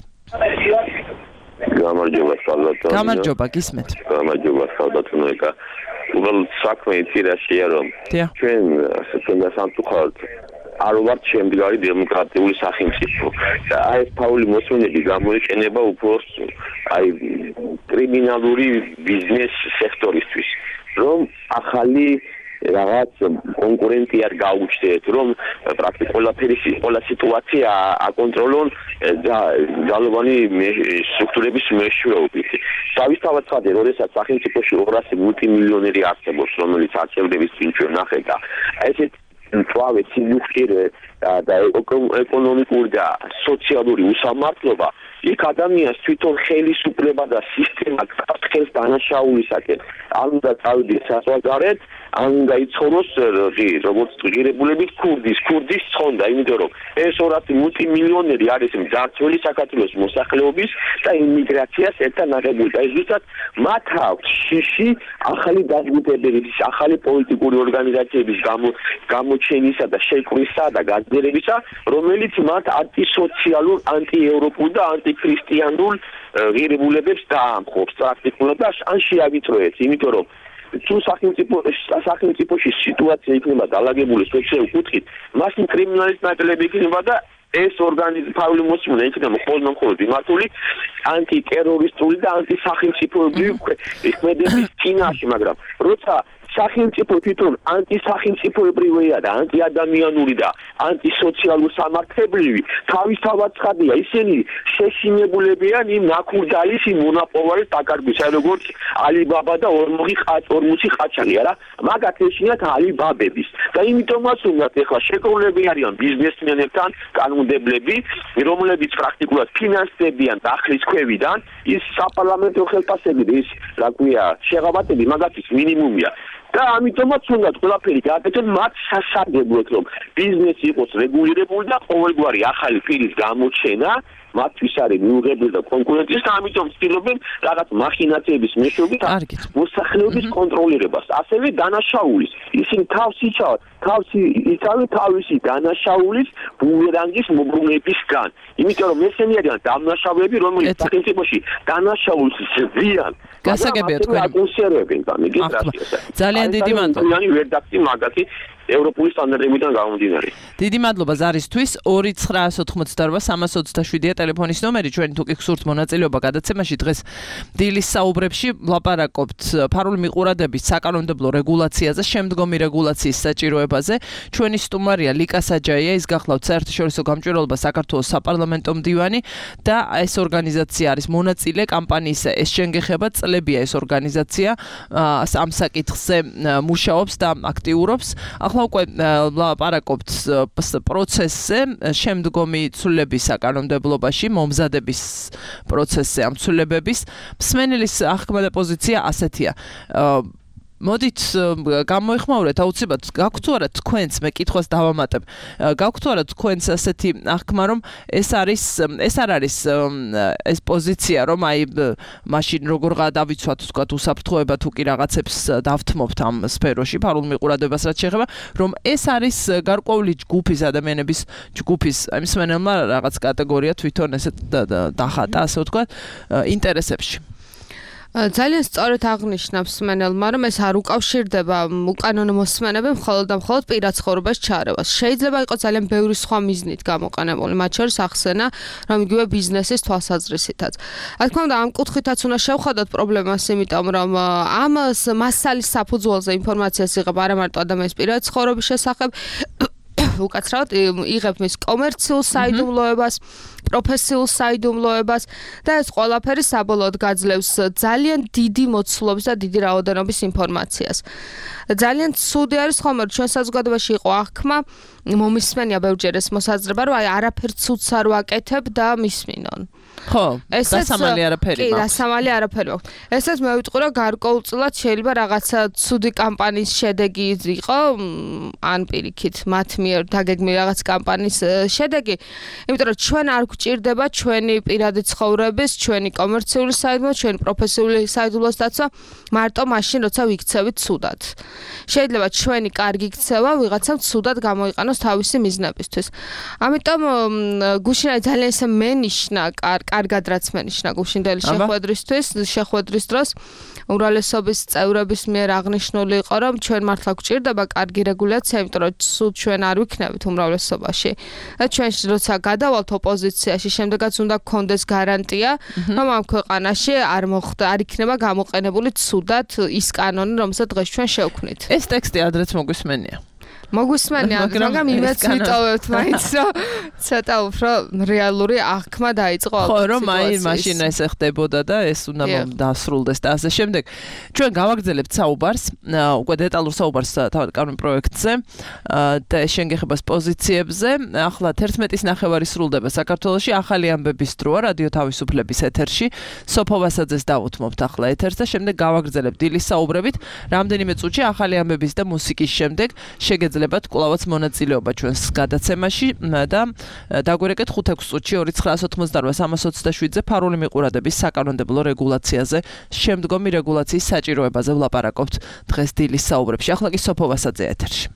გამარჯობა სალვატო. გამარჯობა გისმენთ. გამარჯობა სალვატო ეკა. უბრალოდ საქმე იცირაშია რომ ჩვენ ასე თუნდა სამწუხაროდ არ ვართ შემდგარი დემოკრატიული სახელმწიფო. და აი ეს ფაული მოსმენები გამოიყენება უფრო აი კრიმინალური ბიზნეს სექტორისთვის, რომ ახალი რაღაც კონკურენტი არ გაუჩნდეთ, რომ პრაქტიკულად ყველა სიტუაცია აკონტროლონ ძალოვანი სტრუქტურების მეშვეობით. თავისთავად ხადე, როდესაც სახელმწიფოში 200 მულტიმილიონერი არსებობს, რომელიც არჩევნების წინ ჩვენ ნახეთ და ესეთ თვავე სიუხტირე და ეკონომიკური და სოციალური უსამართლობა იქ ადამიანს თვითონ ხელისუფლება და სისტემა გახსნეს დანაშაულისაკენ. ან უნდა წავიდეს საზღვარგარეთ, ან უნდა იცხოვროს როგორც ღირებულებით ქურდის ცხონდა, იმიტომ რომ ეს 200 მულტიმილიონერი არის მძარცველი საქართველოს მოსახლეობის და იმიგრაციას ერთად ნაღებული. და ეს ზუსტად მათ აქვს შიში ახალი დაგმირებების, ახალი პოლიტიკური ორგანიზაციების გამოჩენისა და შექმნისა და გაძლიერებისა, რომელიც მათ ანტისოციალურ, ანტიევროპულ და ანტიქრისტიანულ ღირებულებებს დაამხობს პრაქტიკულად და ან შეავიწროებს, იმიტომ რომ თუ სახელმწიფოში სიტუაცია იქნება დალაგებული სოციალურ კუთხით, მას კრიმინალის ნაკლები იქნება და ეს ფაული მოსმენა იქნება მხოლოდ მიმართული ანტიტერორისტული და ანტისახელმწიფოებრივი ქმედების წინაშე, მაგრამ როცა სახელმწიფო თვითონ ანტისახელმწიფოებრივია და ანტიადამიანური და ანტისოციალურ სამართლებრივი, თავისთავად ცხადია, ისინი შეშინებულებიან იმ ნაკურდალის იმ მონაპოვარის დაკარგვისა, როგორც ალიბაბა და 40 ყაჩაღი, არა? მაგათ ეშინიათ ალიბაბების. და იმიტომაც უნდათ ეხლა შეკრულები არიან ბიზნესმენებთან, კანონმდებლები, რომლებიც პრაქტიკულად ფინანსდებიან დახლის ქვევიდან, ის საპარლამენტო ხელფასები და ის, რა ქვია, შეღავათები მაგათის მინიმუმია. და ამიტომაც უნდა ყველაფერი გააკეთონ მათ სასარგებლოდ, რომ ბიზნესი იყოს რეგულირებული და ყოველგვარი ახალი პირის გამოჩენა მათთვის არის მიუღებელი და კონკურენციის და ამიტომ ცდილობენ რაღაც მახინაციების მეშვეობით მოსახლეობის კონტროლირებას, ასევე დანაშაულის. ისინი თავისი დანაშაულის ბუმერანგის მობრუნებისგან. იმიტომ რომ ესენი არიან დამნაშავეები, რომლებიც სახელმწიფოში დანაშაულს ზრდიან. გასაგებია თქვენი. ძალიან დიდი მადლობა. ვერდაქტი მაგათი ევროპული სტანდარტებიდან გამომდინარე. დიდი მადლობა ზარისთვის. 2988327-ია ტელეფონის ნომერი. ჩვენ თუ კი გსურთ მონაწილეობა გადაცემაში, დღეს დილის საუბრებში ვლაპარაკობთ ფარული მიყურადების საკანონმდებლო რეგულაციაზე, შემდგომი რეგულაციის საჭიროებაზე. ჩვენი სტუმარია ლიკა საჯაია, ის გახლავთ საერთაშორისო გამჭვირვალობა საქართველოს საპარლამენტო მდივანი და ეს ორგანიზაცია არის მონაწილე კამპანიისა ეს შენგეხება წლებია ეს ორგანიზაცია ამ საკითხზე მუშაობს და აქტიურობს. ახლა უკვე ვლაპარაკობთ პროცესზე, შემდგომი ცვლილების საკანონმდებლობაში, მომზადების პროცესზე ამ ცვლილებების. მსმენელის აღქმედა პოზიცია ასეთია. მოდით გამოიხმაურეთ აუცილებლად გაქვთ თუ არა თქვენც მე კითხვას დავამატებ გაქვთ თუ არა თქვენც ასეთი აღქმა რომ ეს არ არის ეს პოზიცია რომ აი მაშინ როგორ გადავიცვათ თქვა უსაფრთხოება თუ კი რაღაცებს დავთმობთ ამ სფეროში ფარულ მიყურადებას რაც შეეხება რომ ეს არის გარკვეული ჯგუფის ადამიანების ჯგუფის აი მსმენელმა რაღაც კატეგორია თვითონ ესეთ დახატა ასე ვთქვათ ინტერესებში ძალიან სწორად აღნიშნავს მსმენელმა, რომ ეს არ უკავშირდება უკანონო მოსმენები მხოლოდ და მხოლოდ პირად ცხოვრებას ჩარევას. შეიძლება იყოს ძალიან ბევრი სხვა მიზნით გამოყენებული, მათ შორის ახსენა, რომ იგივე ბიზნესის თვალსაზრისითაც. რა თქმა უნდა, ამ კუთხითაც უნდა შევხედოთ პრობლემას, იმიტომ რომ ამ მასალის საფუძველზე ინფორმაციას იღებ არა მარტო ადამიანის პირად ცხოვრების შესახებ, უკაცრავად იღებ მის კომერციულ საიდუმლოებას, პროფესიულ საიდუმლოებას და ეს ყველაფერი საბოლოოდ გაძლევს ძალიან დიდი მოცულობის და დიდი რაოდენობის ინფორმაციას. ძალიან ცუდი არის ხომ რომ ჩვენ საზოგადოებაში იყო აღქმა მომისმენია ბევრჯერ ეს მოსაზრება რომ აი არაფერ ცუდს არ ვაკეთებ და მისმინონ. ხო, დასამალი არაფერი მაქვს. კი, დასამალი არაფერი მაქვს. ესეც მე ვიტყვი რომ გარკვეულწილად შეიძლება რაღაცა ცუდი კამპანიის შედეგი იყო, ან პირიქით მათ მიერ დაგეგმილი რაღაც კამპანიის შედეგი, იმიტომ რომ ჩვენ არ გვჭირდება ჩვენი პირადი ცხოვრების, ჩვენი კომერციული საიდუმლო, ჩვენი პროფესიული საიდუმლოს დაცვა მარტო მაშინ, როცა ვიქცევით ცუდად. შეიძლება ჩვენი კარგი ქცევა ვიღაცამ ცუდად გამოიყენოს თავისი მიზნებისთვის. ამიტომ გუშინ ძალიან ისე მენიშნა კარგად რაც მენიშნა გუშინდელი შეხვედრის დროს უმრავლესობის წევრების მიერ აღნიშნული იყო, რომ ჩვენ მართლა გვჭირდება კარგი რეგულაცია, იმიტომ რომ სულ ჩვენ არ ვიქნებით უმრავლესობაში. და ჩვენ როცა გადავალთ ოპოზიციაში, შემდეგაც უნდა გქონდეს გარანტია, რომ ამ ქვეყანაში არ იქნება გამოყენებული ცუდად ის კანონი, რომელსაც დღეს ჩვენ შევქმნით. ეს ტექსტი ადრეც მოგვისმენია. მოგვისმენია, მაგრამ იმეც ვიტოვებთ მაინც, რომ ცოტა უფრო რეალური აღქმა დაიწყო ხო, რომ მაშინ ეს ხდებოდა და ეს უნდა დასრულდეს და ასე შემდეგ. ჩვენ გავაგრძელებთ საუბარს, უკვე დეტალურ საუბარს თავად კანონ პროექტზე და შენგეხებას პოზიციებზე. ახლა 11-ის ნახევარი სრულდება საქართველოში, ახალი ამბების დროა რადიო თავისუფლების ეთერში. სოფო ვასაძეს დავუთმობთ ახლა ეთერს და შემდეგ გავაგრძელებთ დილის საუბრებით. რამდენიმე წუთში ახალი ამბების და მუსიკის შემდეგ შეგეძლებათ კვლავაც მონაწილეობა ჩვენს გადაცემაში და დაგვერეკეთ 5-6 წუთში 298-327-ზე ფარული მიყურადების საკანონმდებლო რეგულაციაზე, შემდგომი რეგულაციის საჭიროებაზე ვლაპარაკობთ დღეს დილის საუბრებში. ახლა კი სოფო ვასაძე ეთერში.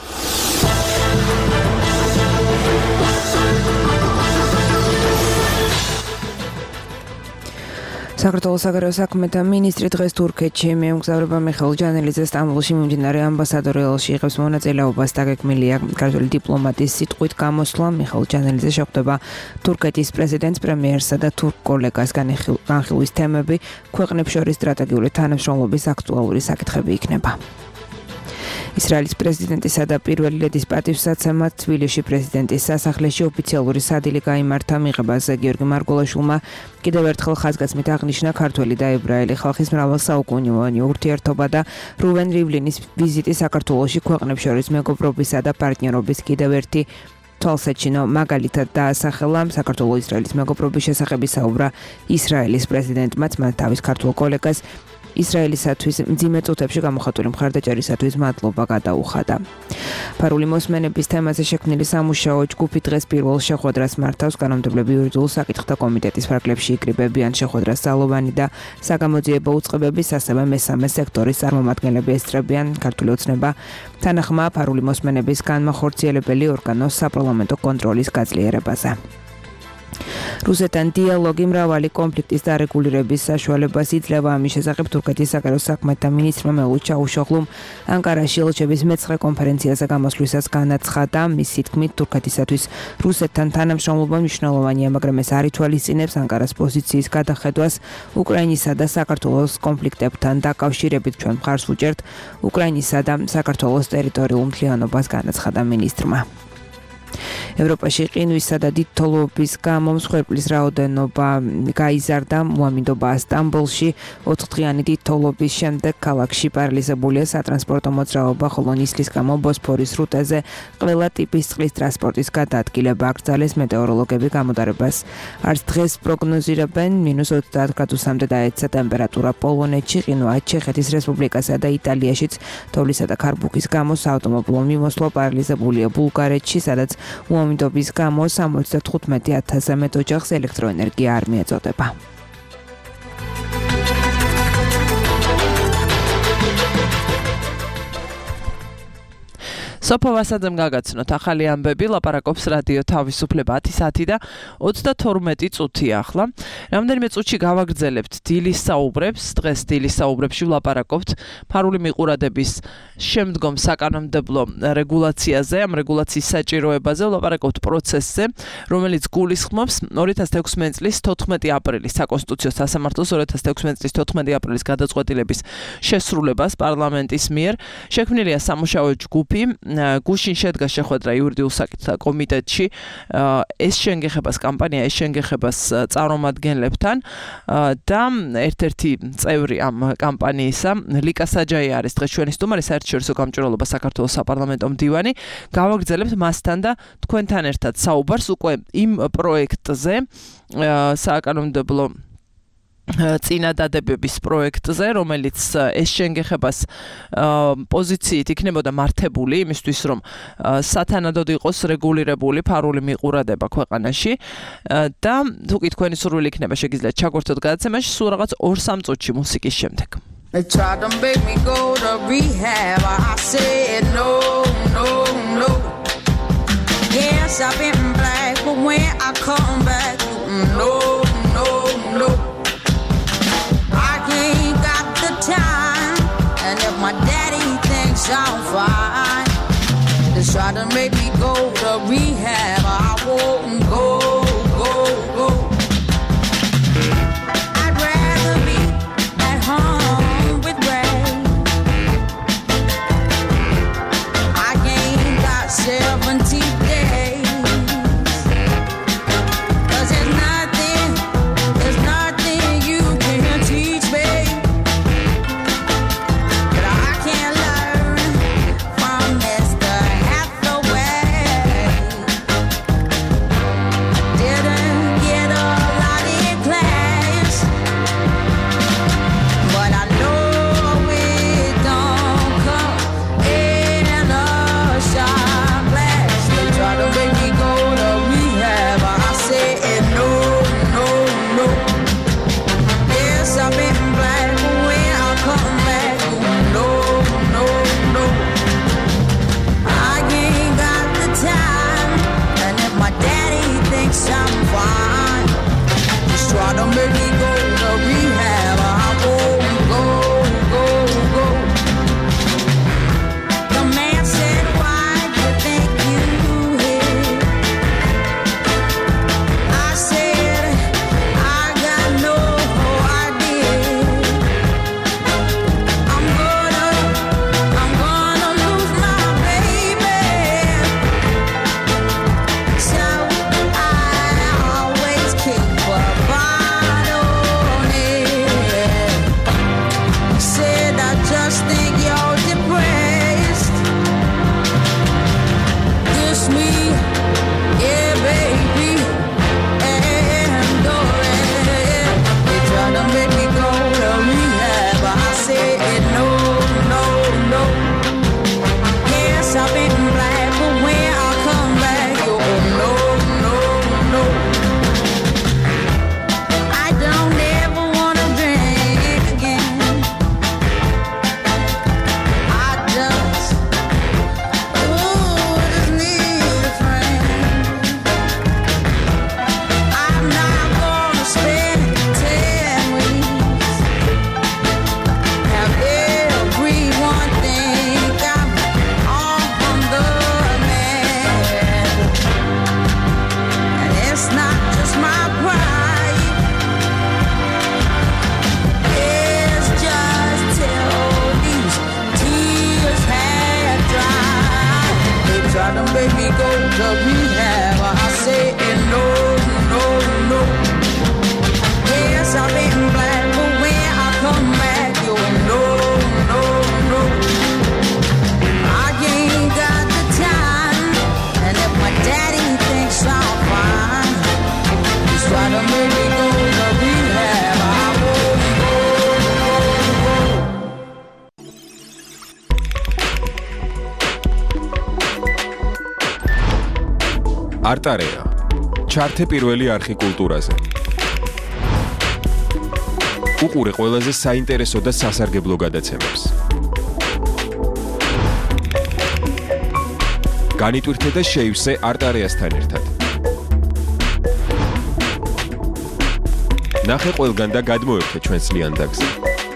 საქართველოს საგარეო საქმეთა მინისტრი დღეს თურქეთში მიემგზავრება მიხეილ ჯანელიძე სტამბოლში მიმდინარე ამბასადორ ელში იღებს მონაწილეობას დაგეგმილია ქართული დიპლომატის სიტყვით გამოსვლა. მიხეილ ჯანელიძე შეხვდება თურქეთის პრეზიდენტს, პრემიერსა და თურქ კოლეგას. განხილვის თემები ქვეყნებს შორის სტრატეგიული თანამშრომლობის აქტუალური საკითხები იქნება. ისრაელის პრეზიდენტისა და პირველი ლედის პატივსაცემად თბილისში პრეზიდენტის სასახლეში ოფიციალური სადილი გაიმართა. მიღებაზე გიორგი მარგულაშვილმა კიდევ ერთხელ ხაზგასმით აღნიშნა ქართველი და ებრაელი ხალხის მრავალსაუკუნოვანი ურთიერთობა და რუვენ რივლინის ვიზიტი საქართველოში ქვეყნებს შორის მეგობრობისა და პარტნიორობის კიდევ ერთი თვალსაჩინო მაგალითად დაასახელა. საქართველოს-ისრაელის მეგობრობის შესახებ საუბრა ისრაელის პრეზიდენტმა, მან თავის ქართულ კოლეგას ისრაელისათვის მძიმე წუთებში გამოხატული მხარდაჭერისათვის მადლობა გადაუხადა. ფარული მოსმენების თემაზე შექმნილი სამუშაო ჯგუფი დღეს პირველ შეხვედრას მართავს. კანონმდებლები იურიდიულ საკითხთა კომიტეტის ფარგლებში იკრიბებიან. შეხვედრას ძალოვანი და საგამოძიებო უწყებების, ასევე მესამე სექტორის წარმომადგენლები ესწრებიან. ქართული ოცნება თანახმა ფარული მოსმენების განმახორციელებელი ორგანოს საპარლამენტო კონტროლის გაძლიერებაზე. რუსეთთან დიალოგი მრავალი კონფლიქტის დარეგულირების საშუალებას იძლევა. ამის შესახებ თურქეთის საგარეო საქმეთა მინისტრმა მევლութ ჩაუშოღლუმ ანკარაში ელჩების მე-9 კონფერენციაზე გამოსვლისას განაცხადა. მისი თქმით, თურქეთისათვის რუსეთთან თანამშრომლობა მნიშვნელოვანია, მაგრამ ეს არ ითვალისწინებს ანკარას პოზიციის გადახედვას უკრაინისა და საქართველოს კონფლიქტებთან დაკავშირებით. ჩვენ მხარს ვუჭერთ უკრაინისა და საქართველოს ტერიტორიულ მთლიანობას, განაცხადა მინისტრმა. ევროპაში ყინვისა და დიდ თოვლობის გამო მსხვერპლის რაოდენობა გაიზარდა. უამინდობა სტამბოლში 4-დღიანი დიდ თოვლობის შემდეგ ქალაქში პარალიზებულია სატრანსპორტო მოძრაობა, ხოლო ნისლის გამო ბოსფორის სრუტეზე ყველა ტიპის წყლის ტრანსპორტის გადაადგილება აკრძალეს. მეტეოროლოგები გამოდარებას არც დღეს პროგნოზირებენ. -30 გრადუსამდე დაეცა ტემპერატურა პოლონეთში, ყინვა ჩეხეთის რესპუბლიკასა და იტალიაშიც თოვლისა და ქარბუქის გამო საავტომობილო მიმოსვლა პარალიზებულია. ბულგარეთში, სადაც უამინდობის გამო 75,000-ზე მეტ ოჯახს ელექტროენერგია არ მიეწოდება. სოფო ვასაძემ გაგაცნოთ ახალი ამბები, ლაპარაკობს რადიო თავისუფლება 10 საათი და 32 წუთი ახლა. რამდენიმე წუთში გავაგრძელებთ დილის საუბრებს. დღეს დილის საუბრებში ვლაპარაკობთ ფარული მიყურადების შემდგომ საკანონმდებლო რეგულაციაზე, ამ რეგულაციის საჭიროებაზე, ვლაპარაკობთ პროცესზე, რომელიც გულისხმობს 2016 წლის 14 აპრილის საკონსტიტუციო სასამართლოს 2016 წლის 14 აპრილის გადაწყვეტილების შესრულებას პარლამენტის მიერ. შექმნილია სამუშაო ჯგუფი. გუშინ შედგა შეხვედრა იურიდიულ საკითხთა კომიტეტში ეს შენგეხებას კამპანია ეს შენგეხებას წარმომადგენლებთან და ერთ-ერთი წევრი ამ კამპანიისა ლიკა საჯაია არის დღეს ჩვენი სტუმარი, საერთაშორისო გამჭვირვალობა საქართველოს საპარლამენტო მდივანი. გავაგრძელებთ მასთან და თქვენთან ერთად საუბარს უკვე იმ პროექტზე, საკანონმდებლო წინადადებების პროექტზე, რომელიც ეს შენგეხებას პოზიციით იქნებოდა მართებული იმისთვის, რომ სათანადოდ იყოს რეგულირებული ფარული მიყურადება ქვეყანაში და თუკი თქვენი სურვილი იქნება, შეგიძლიათ ჩაგვერთოთ გადაცემაში სულ რაღაც 2-3 წუთში მუსიკის შემდეგ. They tried to make me go to rehab. I said no, no, no. Yes, I've been black, but when I come back, no, sound fine. Just try to make me go to rehab. I won't go. I'd rather be at home with Ray. I gained got 70 days. 'Cause there's nothing you can teach me that I can't learn from Mr. Hathaway. Didn't get a lot in class, but I know it don't come in a shot glass. They try to make me go to rehab, I said no. Yes, I've been black, but when I come back, no. I ain't got the time, and if my daddy thinks I'm fine, just try to make me go to rehab. I won't go. The man said, why do you think you hit? I said, I got no idea. I'm gonna lose my baby. So I always keep a bottle on it. He said, I just think you're depressed. This me, yeah, baby, and go ahead. They try to make me go to rehab, I said no. Yes, I've been black, but when I come back, no. I don't ever wanna drink again. I just need a friend. I'm not gonna spend 10 weeks. Have everyone think I'm on the man. And it's not just my pride. It's just till these tears have dried. They try to make me go to rehab, I say no. Yes, I've been black, but when I come back, no. I ain't got the time, and if my daddy thinks I'm fine, just try to make me go to rehab. I won't go. არტარეა. ჩართე პირველი არხი კულტურაზე. უყურე ყველაზე საინტერესო და სასარგებლო გადაცემებს. განიტვირთე და შეივსე არტარეასთან ერთად. ნახე ყველგან და გადმოერთე ჩვენს ლიანდაგზე.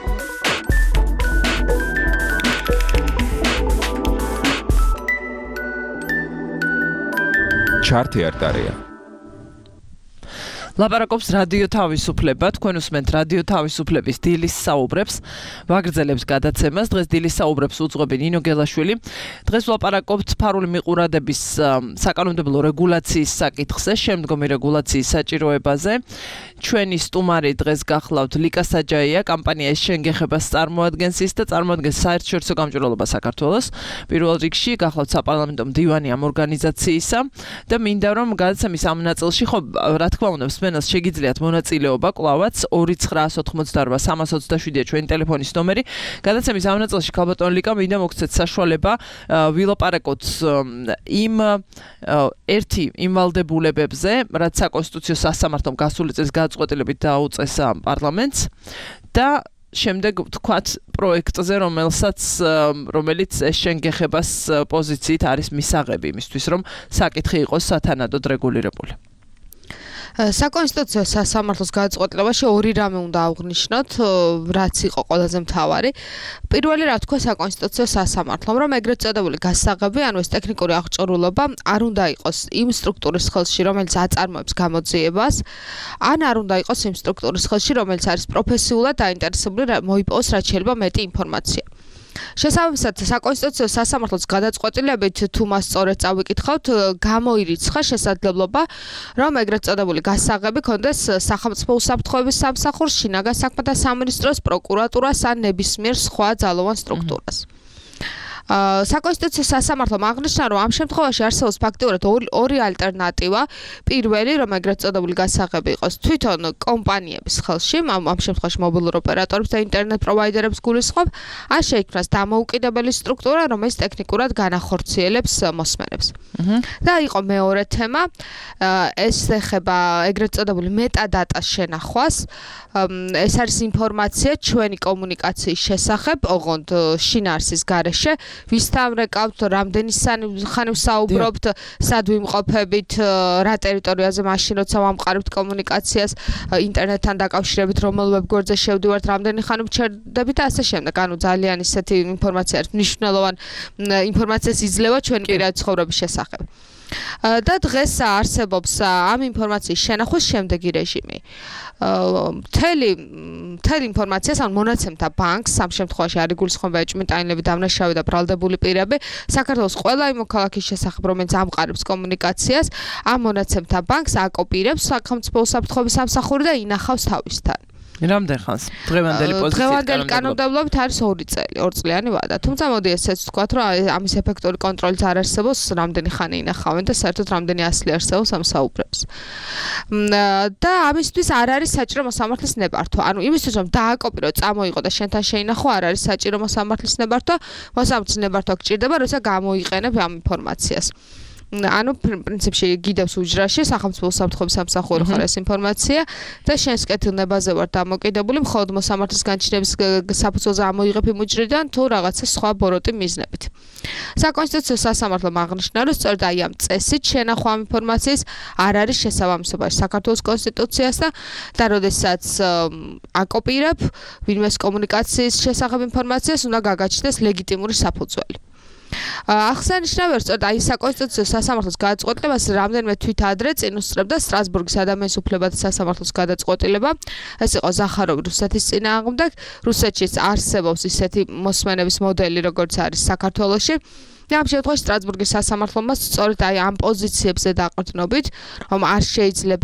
ჩართე არტარეა. ლაპარაკობს რადიო თავისუფლება, თქვენ უსმენთ რადიო თავისუფლების დილის საუბრებს, ვაგრძელებთ გადაცემას. დღეს დილის საუბრებს უძღვები ნინო გელაშვილი. დღეს ვლაპარაკობთ ფარული მიყურადების საკანონმდებლო რეგულაციის საკითხზე, შემდგომი რეგულაციის საჭიროებაზე. ჩვენი სტუმარი დღეს გახლავთ ლიკა საჯაია, კამპანია შენგეხებას წარმოადგენს ის და წარმოადგენს საერთაშორისო გამჭვირვალობა საქართველოს. პირველ რიგში გახლავთ საპარლამენტო მდივანი ამ ორგანიზაციისა და მინდა რომ გადაცემის ამ ნაწილში ხო რა თქმა უნდა მსმენელს შეგიძლიათ მონაწილეობა კლავაც 2988327-ია ჩვენი ტელეფონის ნომერი. გადაცემის ამ ნაწილში ქალბატონ ლიკა მინდა მოგცეთ საშუალება ვილაპარაკოთ იმ ერთი იმ ვალდებულებებზე, რაც საკონსტიტუციო სასამართლომ გასული წლის გადაწყვეტილებით დაუწესა პარლამენტს და შემდეგ ვთქვათ პროექტზე, რომელიც შენგეხებას პოზიციით არის მისაღები იმისთვის, რომ საკითხი იყოს სათანადოდ რეგულირებული. საკონსტიტუციო სასამართლოს გადაწყვეტილებაში ორი რამე უნდა აღვნიშნოთ, რაც იყო ყველაზე მთავარი. პირველი რა თქვა საკონსტიტუციო სასამართლომ, რომ ეგრეთ წოდებული გასაღები, ანუ ეს ტექნიკური აღჭურვილობა არ უნდა იყოს იმ სტრუქტურის ხელში, რომელიც აწარმოებს გამოძიებას, ან არ უნდა იყოს იმ სტრუქტურის ხელში, რომელიც არის პროფესიულად დაინტერესებული მოიპოვოს რაც შეიძლება მეტი ინფორმაცია. შესაბამისად, საკონსტიტუციო სასამართლოს გადაწყვეტილებით თუ მას სწორედ წავიკითხავთ, გამოირიცხა შესაძლებლობა, რომ ეგრეთ წოდებული გასაღები კონდეს სახელმწიფო უსაფრთხოების სამსახურს, შინაგან საქმეთა სამინისტროს, პროკურატურას ან ნებისმიერ სხვა ძალოვან სტრუქტურას. საკონსტიტუციო სასამართლომ აღნიშნა, რომ ამ შემთხვევაში არსებობს ფაქტიურად ორი ალტერნატივა. პირველი, რომ ეგრეთ წოდებული გასაღები იყოს თვითონ კომპანიების ხელში, ამ შემთხვევაში მობილურ ოპერატორებს და ინტერნეტ პროვაიდერებს გულისხმობ, ან შეიქმნას დამოუკიდებელი სტრუქტურა, რომელიც ტექნიკურად განახორციელებს მოსმენებს. და იყო მეორე თემა, ეს ეხება ეგრეთ წოდებული მეტადატას შენახვას. ეს არის ინფორმაცია ჩვენი კომუნიკაციის შესახებ, ოღონდ შინაარსის გარეშე. ვისთან რეკავთ, რამდენი ხანი ვსაუბრობთ, სად ვიმყოფებით, რა ტერიტორიაზე მაშინ როცა ვამყარებთ კომუნიკაციას, ინტერნეტთან დაკავშირებით რომელ ვებგვერდზე შევდივართ, რამდენი ხანი ვჩერდებით და ასე შემდეგ. ანუ ძალიან ისეთი ინფორმაცია არის, მნიშვნელოვანი ინფორმაციის იძლევა ჩვენი პირადი ცხოვრების შესახებ. და დღეს არსებობს ამ ინფორმაციის შენახვის შემდეგი რეჟიმი. მთელი ინფორმაციას ან მონაცემთა ბანკს ამ შემთხვევაში არის გულისხმობა ეჭვმიტანილები, დამნაშავე და ბრალდებული პირები, საქართველოს ყველა იმ მოქალაქის შესახებ, რომელიც ამყარებს კომუნიკაციას, ამ მონაცემთა ბანკს აკოპირებს სახელმწიფო უსაფრთხოების სამსახური და ინახავს თავისთან. რამდენ ხანს? დღევანდელი პოზიციით დღევანდელი კანონმდებლობით არის 2 წელი, 2 წლიანი ვადა. თუმცა მოდი ესეც ვთქვათ, რომ ამის ეფექტური კონტროლით არ არსებობს, რამდენი ხანი ინახავენ და საერთოდ რამდენი ასლი არსებობს ამ საუბრებს. და ამისთვის არ არის საჭირო მოსამართლის ნებართვა. ანუ იმისთვის, რომ დააკოპირო, წამოიღო და შენთან შეინახო, არ არის საჭირო მოსამართლის ნებართვა. მოსამართლის ნებართვა გჭირდება, როცა გამოიყენებ ამ ინფორმაციას. ანუ პრინციპში გიდევს უჯრაში სახელმწიფო უსაფრთხოების სამსახური ხარ ეს ინფორმაცია და შენს კეთილნებაზე ვარ დამოკიდებული მხოლოდ მოსამართლის განჩინების საფუძველზე ამოიღებ იმ უჯრიდან თუ რაღაცა სხვა ბოროტი მიზნებით. საკონსტიტუციო სასამართლომ აღნიშნა, რომ სწორედ აი ამ წესით შენახვა ამ ინფორმაციის არ არის შესაბამისობაში საქართველოს კონსტიტუციასთან და როდესაც აკოპირებ ვინმეს კომუნიკაციის შესახებ ინფორმაციას უნდა გაგაჩნდეს ლეგიტიმური საფუძველი. აღსანიშნავია, სწორედ აი საკონსტიტუციო სასამართლოს გადაწყვეტილებას რამდენიმე თვით ადრე წინ უსწრებდა სტრასბურგის ადამიანის უფლებათა სასამართლოს გადაწყვეტილება. ეს იყო ზახაროვი რუსეთის წინააღმდეგ. რუსეთშიც არსებობს ისეთი მოსმენების მოდელი, როგორც არის საქართველოში. და ამ შემთხვევაში სტრასბურგის სასამართლომაც სწორედ აი ამ პოზიციებზე დაყრდნობით, რომ არ შეიძლება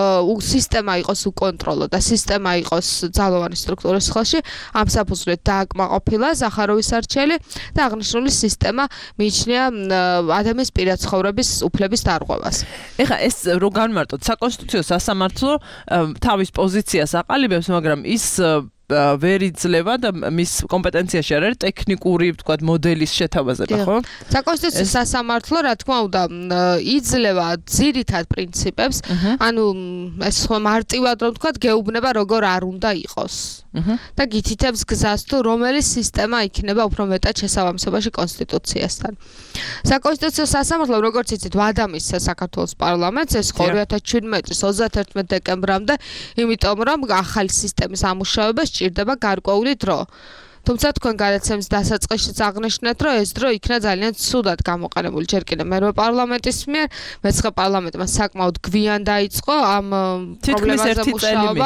სისტემა იყოს უკონტროლო და სისტემა იყოს ძალოვანი სტრუქტურის ხელში, ამ საფუძვლით დააკმაყოფილა ზახაროვის არჩევანი და აღნიშნული სისტემა მიიჩნია ადამიანის პირად ცხოვრების უფლების დარღვევას. ეხლა ეს რო განმარტოთ, საკონსტიტუციო სასამართლო თავის პოზიციას აყალიბებს, მაგრამ ის ვერ იძლევა და მის კომპეტენციაში არ არის ტექნიკური, ვთქვათ, მოდელის შეთავაზება, ხო? საკონსტიტუციო სასამართლო, რა თქმა უნდა, იძლევა ძირითად პრინციპებს, ანუ ეს მარტივად რომ ვთქვათ, გეუბნება როგორ არ უნდა იყოს. და გითითებს გზას თუ რომელი სისტემა იქნება უფრო მეტად შესაბამისობაში კონსტიტუციასთან. საკონსტიტუციო სასამართლო, როგორც იცით, ვადამისცა საქართველოს პარლამენტს ეს 2017 წლის 31 დეკემბრამდე, იმიტომ რომ ახალი სისტემის ამუშავებას ჭირდება გარკვეული დრო. თუმცა თქვენ გადაცემის დასაწყისშიც აღნიშნეთ, რომ ეს დრო იქნა ძალიან ცუდად გამოყენებული ჯერ კიდევ მერვე პარლამენტის მიერ, მეცხრე პარლამენტმა საკმაოდ გვიან დაიწყო ამ პრობლემაზე მუშაობა.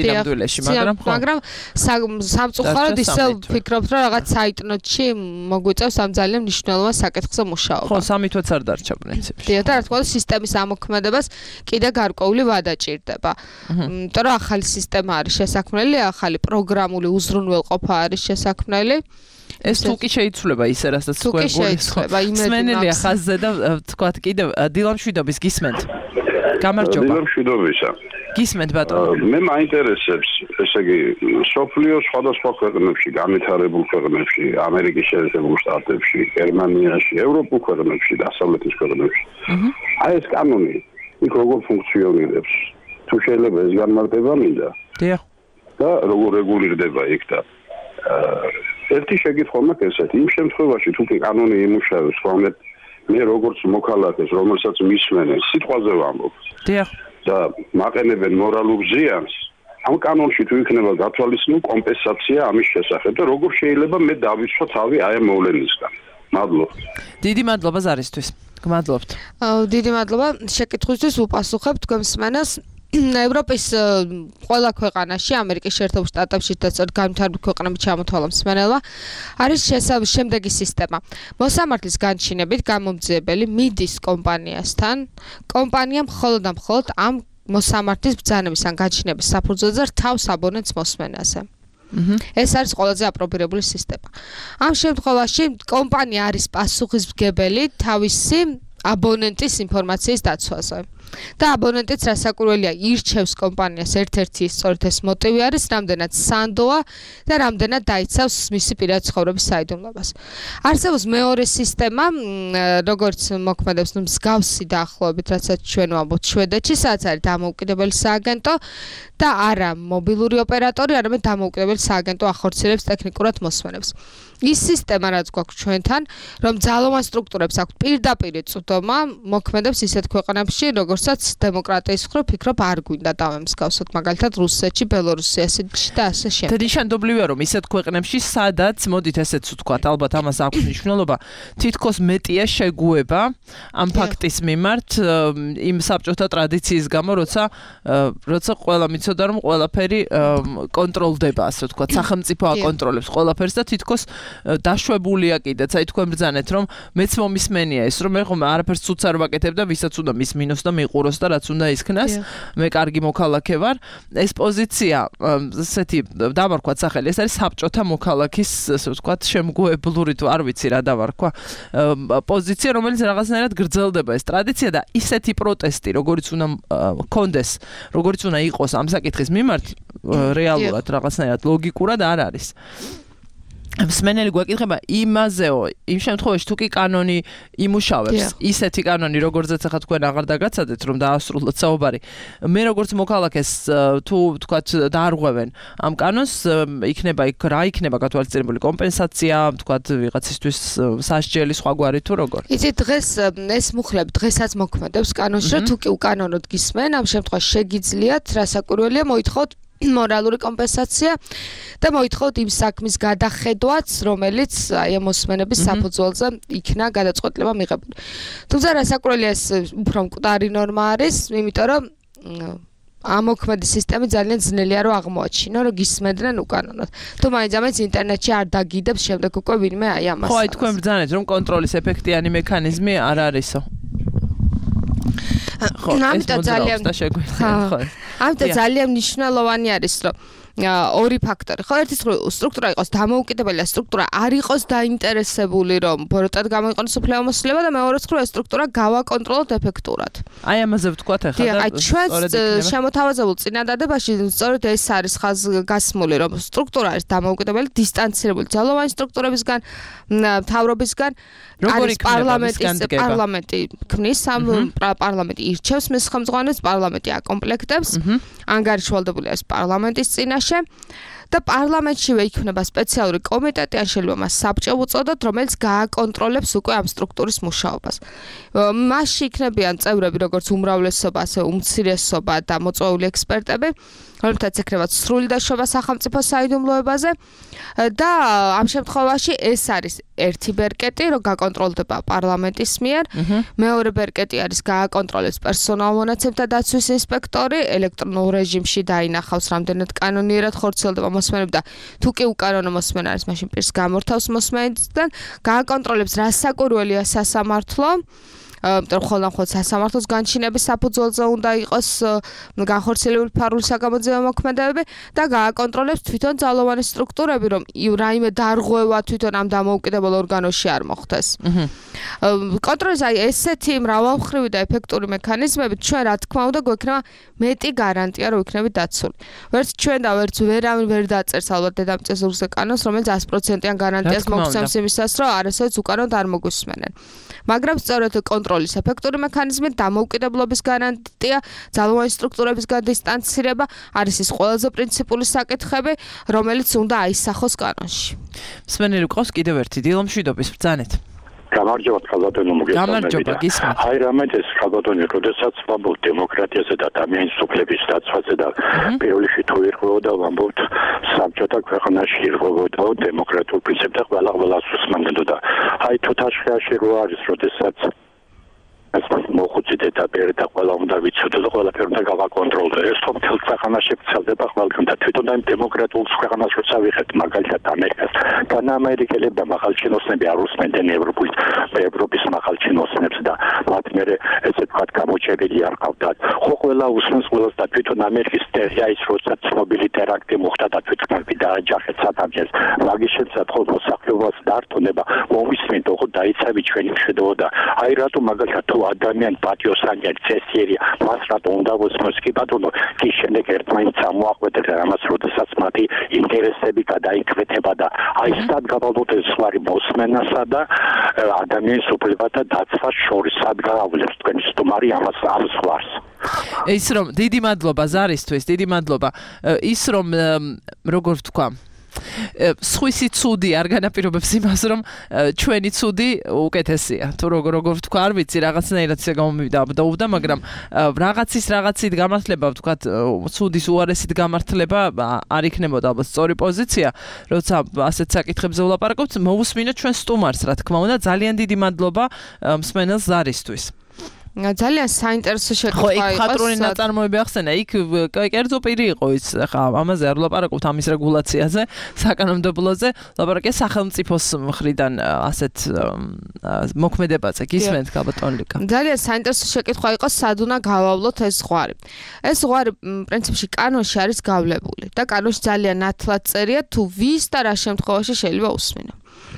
მაგრამ სამწუხაროდ ისევ ვფიქრობთ, რომ რაღაც საიტნოტში მოგვიწევს ამ ძალიან მნიშვნელოვან საკითხზე მუშაობა. ხო, სამი თვეც არ დარჩა პრინციპში. და რა თქმა უნდა, სისტემის ამოქმედებას კიდე გარკვეული ვადა ჭირდება. იმიტომ რომ ახალი სისტემა არის შესაქმნელი, ახალი პროგრამული უზრუნველყოფა არის საქმნელი. ეს თუ კი შეიცვლება ისე, რასაც თქვენ გულისხმობთ. სმენელია ხაზზე და თქვათ კიდევ დილამ შვიდობის გისმენთ. გამარჯობა. დილამ შვიდობისა. გისმენთ ბატონო. მე მაინტერესებს, ესე იგი, სოფლიოს სხვადასხვა ქვეყნებში, განვითარებულ ქვეყნებში, ამერიკის შეერთებულ შტატებში, გერმანიაში, ევროპულ ქვეყნებში, დასავლეთის ქვეყნებში. აი ეს კანონი იქ როგორ ფუნქციონირებს? თუ შეიძლება ეს განმარტება მინდა. დიახ. და როგორ რეგულირდება იქ და ერთი შეკითხვა მაქვს ესეთი, იმ შემთხვევაში თუ კი კანონი იმუშავებს, ხოლმე მე როგორც მოქალაქეს, რომელსაც მისმენენ, სიტყვაზე ვამბობ. დიახ. და მაყენებენ მორალურ ზიანს, ამ კანონში თუ იქნება გათვალისწინებული კომპენსაცია ამის შესახებ და როგორ შეიძლება მე დავიცვა თავი აი ამ მოვლენისგან. მადლობა. დიდი მადლობა ზარისთვის. გმადლობთ. დიდი მადლობა შეკითხვისთვის უპასუხებ თქვენს მსმენელს. ევროპის ყველა ქვეყანაში, ამერიკის შეერთებულ შტატებში და განვითარებულ ქვეყნებში ჩამოთვალა მსმენელმა არის შემდეგი სისტემა. მოსამართლის განჩინებით გამომძიებელი მიდის კომპანიასთან, კომპანია მხოლოდ და მხოლოდ ამ მოსამართლის ბრძანების ან განჩინების საფუძველზე რთავს აბონენტს მოსმენაზე. ეს არის ყველაზე აპრობირებული სისტემა. ამ შემთხვევაში კომპანია არის პასუხისმგებელი თავისი აბონენტის ინფორმაციის დაცვაზე. და აბონენტიც რასაკვირველია ირჩევს კომპანიას ერთ-ერთი სწორედ ეს მოტივი არის რამდენად სანდოა და რამდენად დაიცავს მისი პირადი ცხოვრების საიდუმლოებას. არსებობს მეორე სისტემა, როგორც მოქმედებს მსგავსი დაახლოებით, რასაც ჩვენ ვამბობთ შვედეთში, სადაც არის დამოუკიდებელი სააგენტო და არა მობილური ოპერატორი, არამედ დამოუკიდებელი სააგენტო ახორციელებს ტექნიკურად მოსმენებს. ის სისტემა რაც გვაქვს ჩვენთან, რომ ძალოვან სტრუქტურებს აქვთ პირდაპირ წვდომა, მოქმედებს ისეთ ქვეყნებში, როგორცაც დემოკრატიის მხრივ ფიქრობ არ გვინდა დავემსგავსოთ, მაგალითად რუსეთში, ბელორუსიაში და ასე შემდეგ. და ნიშანდობლივია, რომ ისეთ ქვეყნებში, სადაც მოდით ესეც ვთქვათ, ალბათ ამას აქვს მნიშვნელობა, თითქოს მეტია შეგუება ამ ფაქტის მიმართ იმ საბჭოთა ტრადიციის გამო, როცა ყველა მიცოდა, რომ ყველაფერი კონტროლდება, ასე ვთქვათ, სახელმწიფო აკონტროლებს ყველაფერს და თითქოს დაშვებულია კიდეც, აი თქვენ ბრძანეთ, რომ მეც მომისმენია ეს, რომ მე ხომ არაფერს ცუც არ ვაკეთებ და ვისაც უნდა მის მინოს და მიყუროს და რაც უნდა ისქნას, მე კარგი მოქალაქე ვარ. ეს პოზიცია, ესეთი დავარქვათ სახელი, ეს არის საბჭოთა მოქალაქის, ასე ვთქვათ, შემგუებლური თუ არ ვიცი რა დავარქვა, პოზიცია, რომელიც რაღაცნაირად გრძელდება ეს ტრადიცია და ისეთი პროტესტი, როგორც უნდა კონდეს, როგორც უნდა იყოს ამ საკითხის მიმართ, რეალურად რაღაცნაირად ლოგიკურად არ არის. მსმენელი გვეკითხება იმაზეო, იმ შემთხვევაში თუ კი კანონი იმუშავებს, ისეთი კანონი, როგორცაც ახლა თქვენ აღარ დაგაცადეთ, რომ დაასრულოთ საუბარი. მე როგორც მოქალაქეს თუ თქვათ დაარღვევენ ამ კანონს, იქნება იქ რა იქნება გათვალისწინებული კომპენსაცია, თქვათ ვიღაცისთვის სასჯელი სხვაგვარი თუ როგორ. იცით დღეს ეს მუხლები დღესაც მოქმედებს კანონში, რომ თუ კი უკანონოდ გისმენ, ამ შემთხვევაში შეგიძლიათ რასაკვირველია მოითხოვოთ მორალური კომპენსაცია და მოითხოვოთ იმ საქმის გადახედვაც, რომელიც აი ამ მოსმენების საფუძველზე იქნა გადაწყვეტილება მიღებული. თუმცა რასაკვირველია ეს უფრო მკვდარი ნორმა არის, იმიტომ რომ ამ მოქმედი სისტემი ძალიან ძნელია რომ აღმოაჩინო, რომ გისმენდნენ უკანონოდ. თუ მაინც ინტერნეტში არ დაგიდებს შემდეგ უკვე ვინმე აი ამას. ხო, აი თქვენ ბრძანეთ, რომ კონტროლის ეფექტიანი მექანიზმი არ არისო. ამიტომ ძალიან მნიშვნელოვანი არის, რომ ორი ფაქტორი. ხო, ერთი სტრუქტურა იყოს დამოუკიდებელი და სტრუქტურა არ იყოს დაინტერესებული, რომ ბოროტად გამოიყენოს უფლებამოსილება და მეორე მხრივ ეს სტრუქტურა გავაკონტროლოთ ეფექტურად. აი ამაზე ვთქვათ ახლა და აი ჩვენ შემოთავაზებულ წინადადებაში სწორედ ეს არის ხაზგასმული, რომ სტრუქტურა არის დამოუკიდებელი, დისტანცირებული ძალოვანი სტრუქტურებისგან, მთავრობისგან, არის პარლამენტი ქმნის, პარლამენტი ირჩევს მის ხელმძღვანელს, პარლამენტი აკომპლექტებს, ანგარიშვალდებული არის პარლამენტის წინაშე და პარლამენტშივე იქნება სპეციალური კომიტეტი, ან შეიძლება მას საბჭო უწოდოთ, რომელიც გააკონტროლებს უკვე ამ სტრუქტურის მუშაობას. მასში იქნებიან წევრები, როგორც უმრავლესობა, ასე უმცირესობა და მოწვეული ექსპერტები, რომლებთაც ექნება სრული დაშვება სახელმწიფო საიდუმლოებაზე და ამ შემთხვევაში ეს არის ერთი ბერკეტი, რომ გაკონტროლდება პარლამენტის მიერ, მეორე ბერკეტი არის გააკონტროლებს პერსონალ-მონაცემთა დაცვის ინსპექტორი, ელექტრონულ რეჟიმში დაინახავს რამდენად კანონიერად ხორციელდება მოსმენები და თუ კი უკანონო მოსმენა არის, მაშინ პირს გამორთავს მოსმენიდან, გააკონტროლებს რასაკვირველია სასამართლო, იმიტომ რომ ხოლმე სასამართლოს განჩინების საფუძველზე უნდა იყოს განხორციელებული ფარული საგამოძიებო მოქმედებები და გააკონტროლებს თვითონ ძალოვანი სტრუქტურები, რომ რაიმე დარღვევა თვითონ ამ დამოუკიდებელ ორგანოში არ მოხდეს. კონტროლის აი ესეთი მრავალმხრივი და ეფექტური მექანიზმებით ჩვენ რა თქმა უნდა გვექნება მეტი გარანტია, რომ იქნებით დაცული. ვერც ჩვენ და ვერც ვერავინ ვერ დაწერს ალბათ დედამიწის ზურგზე კანონს, რომელიც 100%-იან გარანტიას მოგცემს იმისას, რომ არასოდეს უკანონოდ არ მოგვისმენენ. მაგრამ სწორედ კონტროლის ეფექტური მექანიზმი, დამოუკიდებლობის გარანტია, ძალოვანი სტრუქტურების გადისტანცირება არის ის ყველაზე პრინციპული საკითხები, რომელიც უნდა აისახოს კანონში. მსმენელი გვყავს კიდევ ერთი დილო მშვიდობის ბრძანეთ. გამარჯობა ხალბატონო მოგესალმებით. აი რამეთ ეს ხალბატონი, როდესაც ვამბობთ დემოკრატიაზე და ადამიანის უფლების დაცვაზე და პირველი რიგში თუ ირღვეოდა ვამბობთ საბჭოთა ქვეყანაში ირღვეოდა დემოკრატიულ პრინციპთა ყველას უსმენდოდა. აი თუთაშხიაში რო არის, როდესაც მოხუცით ეტაპերը და ყველა უნდა ვიცოდო და ყველაფერი უნდა გავაკონტროლდო. ეს თომ თელ ქვეყანაში ვრცელდება ყველგან და თვითონ ამ დემოკრატიულ ქვეყანას როცა ვიხეთ, მაგალითად ამერიკას, განამერიკელები და მაღალჩინოსნები არ უსმენდნენ ევროპის მაღალჩინოსნებს და მათ მერე ესე ვთქვათ გამოჩენილი არ ყავდათ. ხო ყველა უსმენს ყველას და თვითონ ამერიკის ტერია ის როცა ცნობილი ტერაქტი მოხდა და თვითონ დააჯახეთ ადამიანს. მაგის შესაძლებლად ხო მოსახლეობას დართონება მომისმენთ ხო დაიცავი ჩვენი მშვიდობა და აი რატო მაგალითად თუ ადამიანი პატიოსანია წესიერია მას რატო უნდა მოსმოს კი ბატონო კი შემდეგ ერთმანეთს ამოაყვეთ რამაც როდესაც მათი ინტერესები გადაიკვეთება და აი სად გავაბოთ ეს ხარი მოსმენასა და ადამიანის უფლებათა დაცვას შორის სად გავავლებს თქვენი სტუმარი ამას ამ ხარს ის რომ დიდი მადლობა ზარისთვის დიდი მადლობა ის რომ როგორ ვთქვა სხვისი ცუდი არ განაპირობებს იმას რომ ჩვენი ცუდი უკეთესია თუ როგორ ვთქვა არ ვიცი რაღაცნაირად ისე გამომივიდა მაგრამ რაღაცით გამართლება ვთქვათ ცუდის უარესით გამართლება არ იქნებოდა ალბათ სწორი პოზიცია როცა ასეთ საკითხებზე ვლაპარაკობთ მოусმინოთ ჩვენ სტუმარს რა თქმა უნდა ძალიან დიდი მადლობა მსმენელს ზარისთვის ძალიან საინტერესო შეკითხვა იყო. ხო, იქ ხატრული ნაწარმოები ახსენა. იქ კერძო პირი იყო ის. ხა ამაზე არ ვლაპარაკობთ ამის რეგულაციაზე, საკანონმდებლოზე, ვლაპარაკეთ სახელმწიფოს მხრიდან ასეთ მოქმედებაზე. გისმენთ ხალბატონ ლიკა. ძალიან საინტერესო შეკითხვა იყო, სად უნდა გავავლოთ ეს ზღვარი. ეს ზღვარი პრინციპში კანონში არის გავლებული და კანონში ძალიან ნათლად წერია თუ ვის და რა შემთხვევაში შეიძლება უსმინო.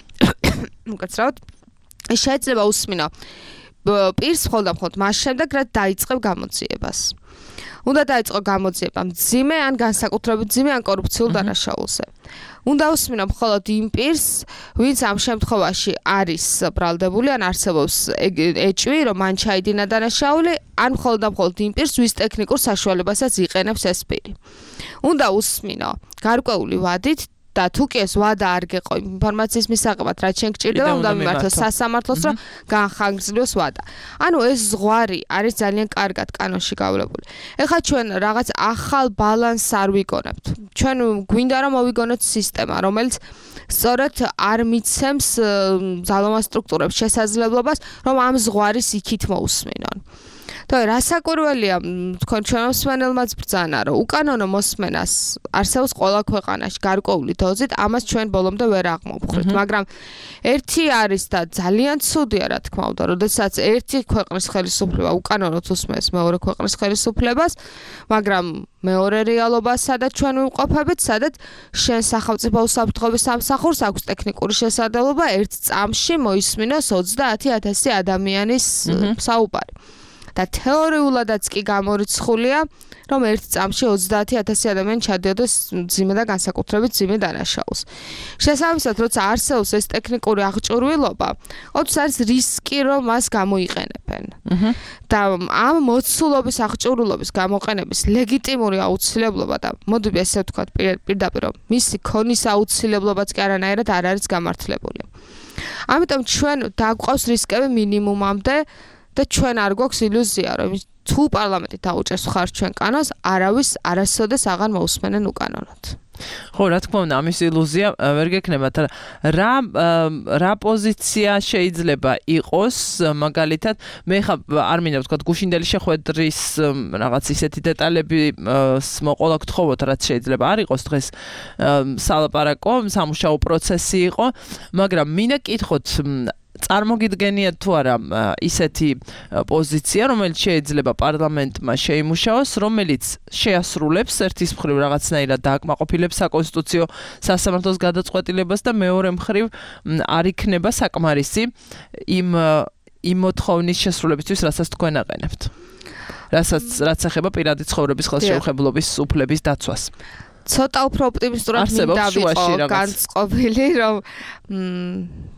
უკაცრავად შეიძლება უსმინო პირს მხოლოდ მას შემდეგ რაც დაიწყებ გამოძიებას. უნდა დაიწყო გამოძიება მძიმე ან განსაკუთრებით მძიმე ან კორუფციულ დანაშაულზე. უნდა უსმინო მხოლოდ იმ პირს, ვინც ამ შემთხვევაში არის ბრალდებული ან არსებობს ეჭვი, რომ მან ჩაიდინა დანაშაული, ან მხოლოდ იმ პირს, ვის ტექნიკურ საშუალებასაც იყენებს ეს პირი. უნდა უსმინო გარკვეული ვადით და თუ კი ეს ვადა არ გეყო ინფორმაციის მისაღებად რაც შენ გჭირდება უნდა მიმართოს სასამართლოს რომ განხანგრძლივოს ვადა. ანუ ეს ზღვარი არის ძალიან კარგად კანონში გავლებული. ეხლა ჩვენ რაღაც ახალ ბალანსს არ ვიგონებთ. ჩვენ გვინდა რომ მოვიგონოთ სისტემა რომელიც სწორედ არ მიცემს ძალოვან სტრუქტურებს შესაძლებლობას რომ ამ ზღვარის იქით მოусმინონ. და რასაკვირველია თქვენ ჩვენსმენელმაც ბრძანა რომ უკანონო მოსმენას არსებობს ყველა ქვეყანაში გარკვეული დოზით ამას ჩვენ ბოლომდე ვერ აღმოვხვრით მაგრამ ერთი არის და ძალიან ცუდია რა თქმა უნდა როდესაც ერთი ქვეყნის ხელისუფლება უკანონოდ უსმენს მეორე ქვეყნის ხელისუფლებას მაგრამ მეორე რეალობა სადაც ჩვენ ვიმყოფებით სადაც შენ სახელმწიფო უსაფრთხოების სამსახურს აქვს ტექნიკური შესაძლებლობა ერთ წამში მოისმინოს 30,000 ადამიანის საუბარი და თეორიულადაც კი გამორიცხულია, რომ ერთ წამში 30,000 ადამიანი ჩადიოდეს მძიმე და განსაკუთრებით მძიმე დანაშაულს. შესაბამისად, როცა არსებობს ეს ტექნიკური აღჭურვილობა, ოთს არის რისკი, რომ მას გამოიყენებენ. და ამ მოცულობის აღჭურვილობის გამოყენების ლეგიტიმური აუცილებლობა და მოდები ესე ვთქვათ პირდაპირ რომ მისი ქონის აუცილებლობაც კი არანაირად არ არის გამართლებული. ამიტომ ჩვენ დაგვყავს რისკები მინიმუმამდე და ჩვენ არ გვაქვს ილუზია, რომ თუ პარლამენტი დაუჭერს ხარ ჩვენ კანონს, არავის არასოდეს აღარ მოусმენენ უკანონოდ. ხო, რა თქმა უნდა, ამის ილუზია ვერ გექნებათ. რა პოზიცია შეიძლება იყოს, მაგალითად, მე ხა არ მინდა ვთქვა გუშინდელი შეხვედრის რაღაც ისეთი დეტალები მოყოლა გთხოვოთ, რაც შეიძლება არ იყოს დღეს სალაპარაკო, სამუშაო პროცესი იყო, მაგრამ მინდა კითხოთ წარმოგიდგენიათ თუ არა ისეთი პოზიცია, რომელიც შეიძლება პარლამენტმა შეიმუშაოს, რომელიც შეასრულებს ერთის მხრივ რაღაცნაირად დააკმაყოფილებს საკონსტიტუციო სასამართლოს გადაწყვეტილებას და მეორე მხრივ არ იქნება საკმარისი იმ მოთხოვნის შესრულებისთვის, რასაც თქვენ აყენებთ. რაც ეხება პირადი ცხოვრების ხელშეუხებლობის უფლების დაცვას. ცოტა უფრო ოპტიმისტურად მინდა ვიყო განწყობილი, რომ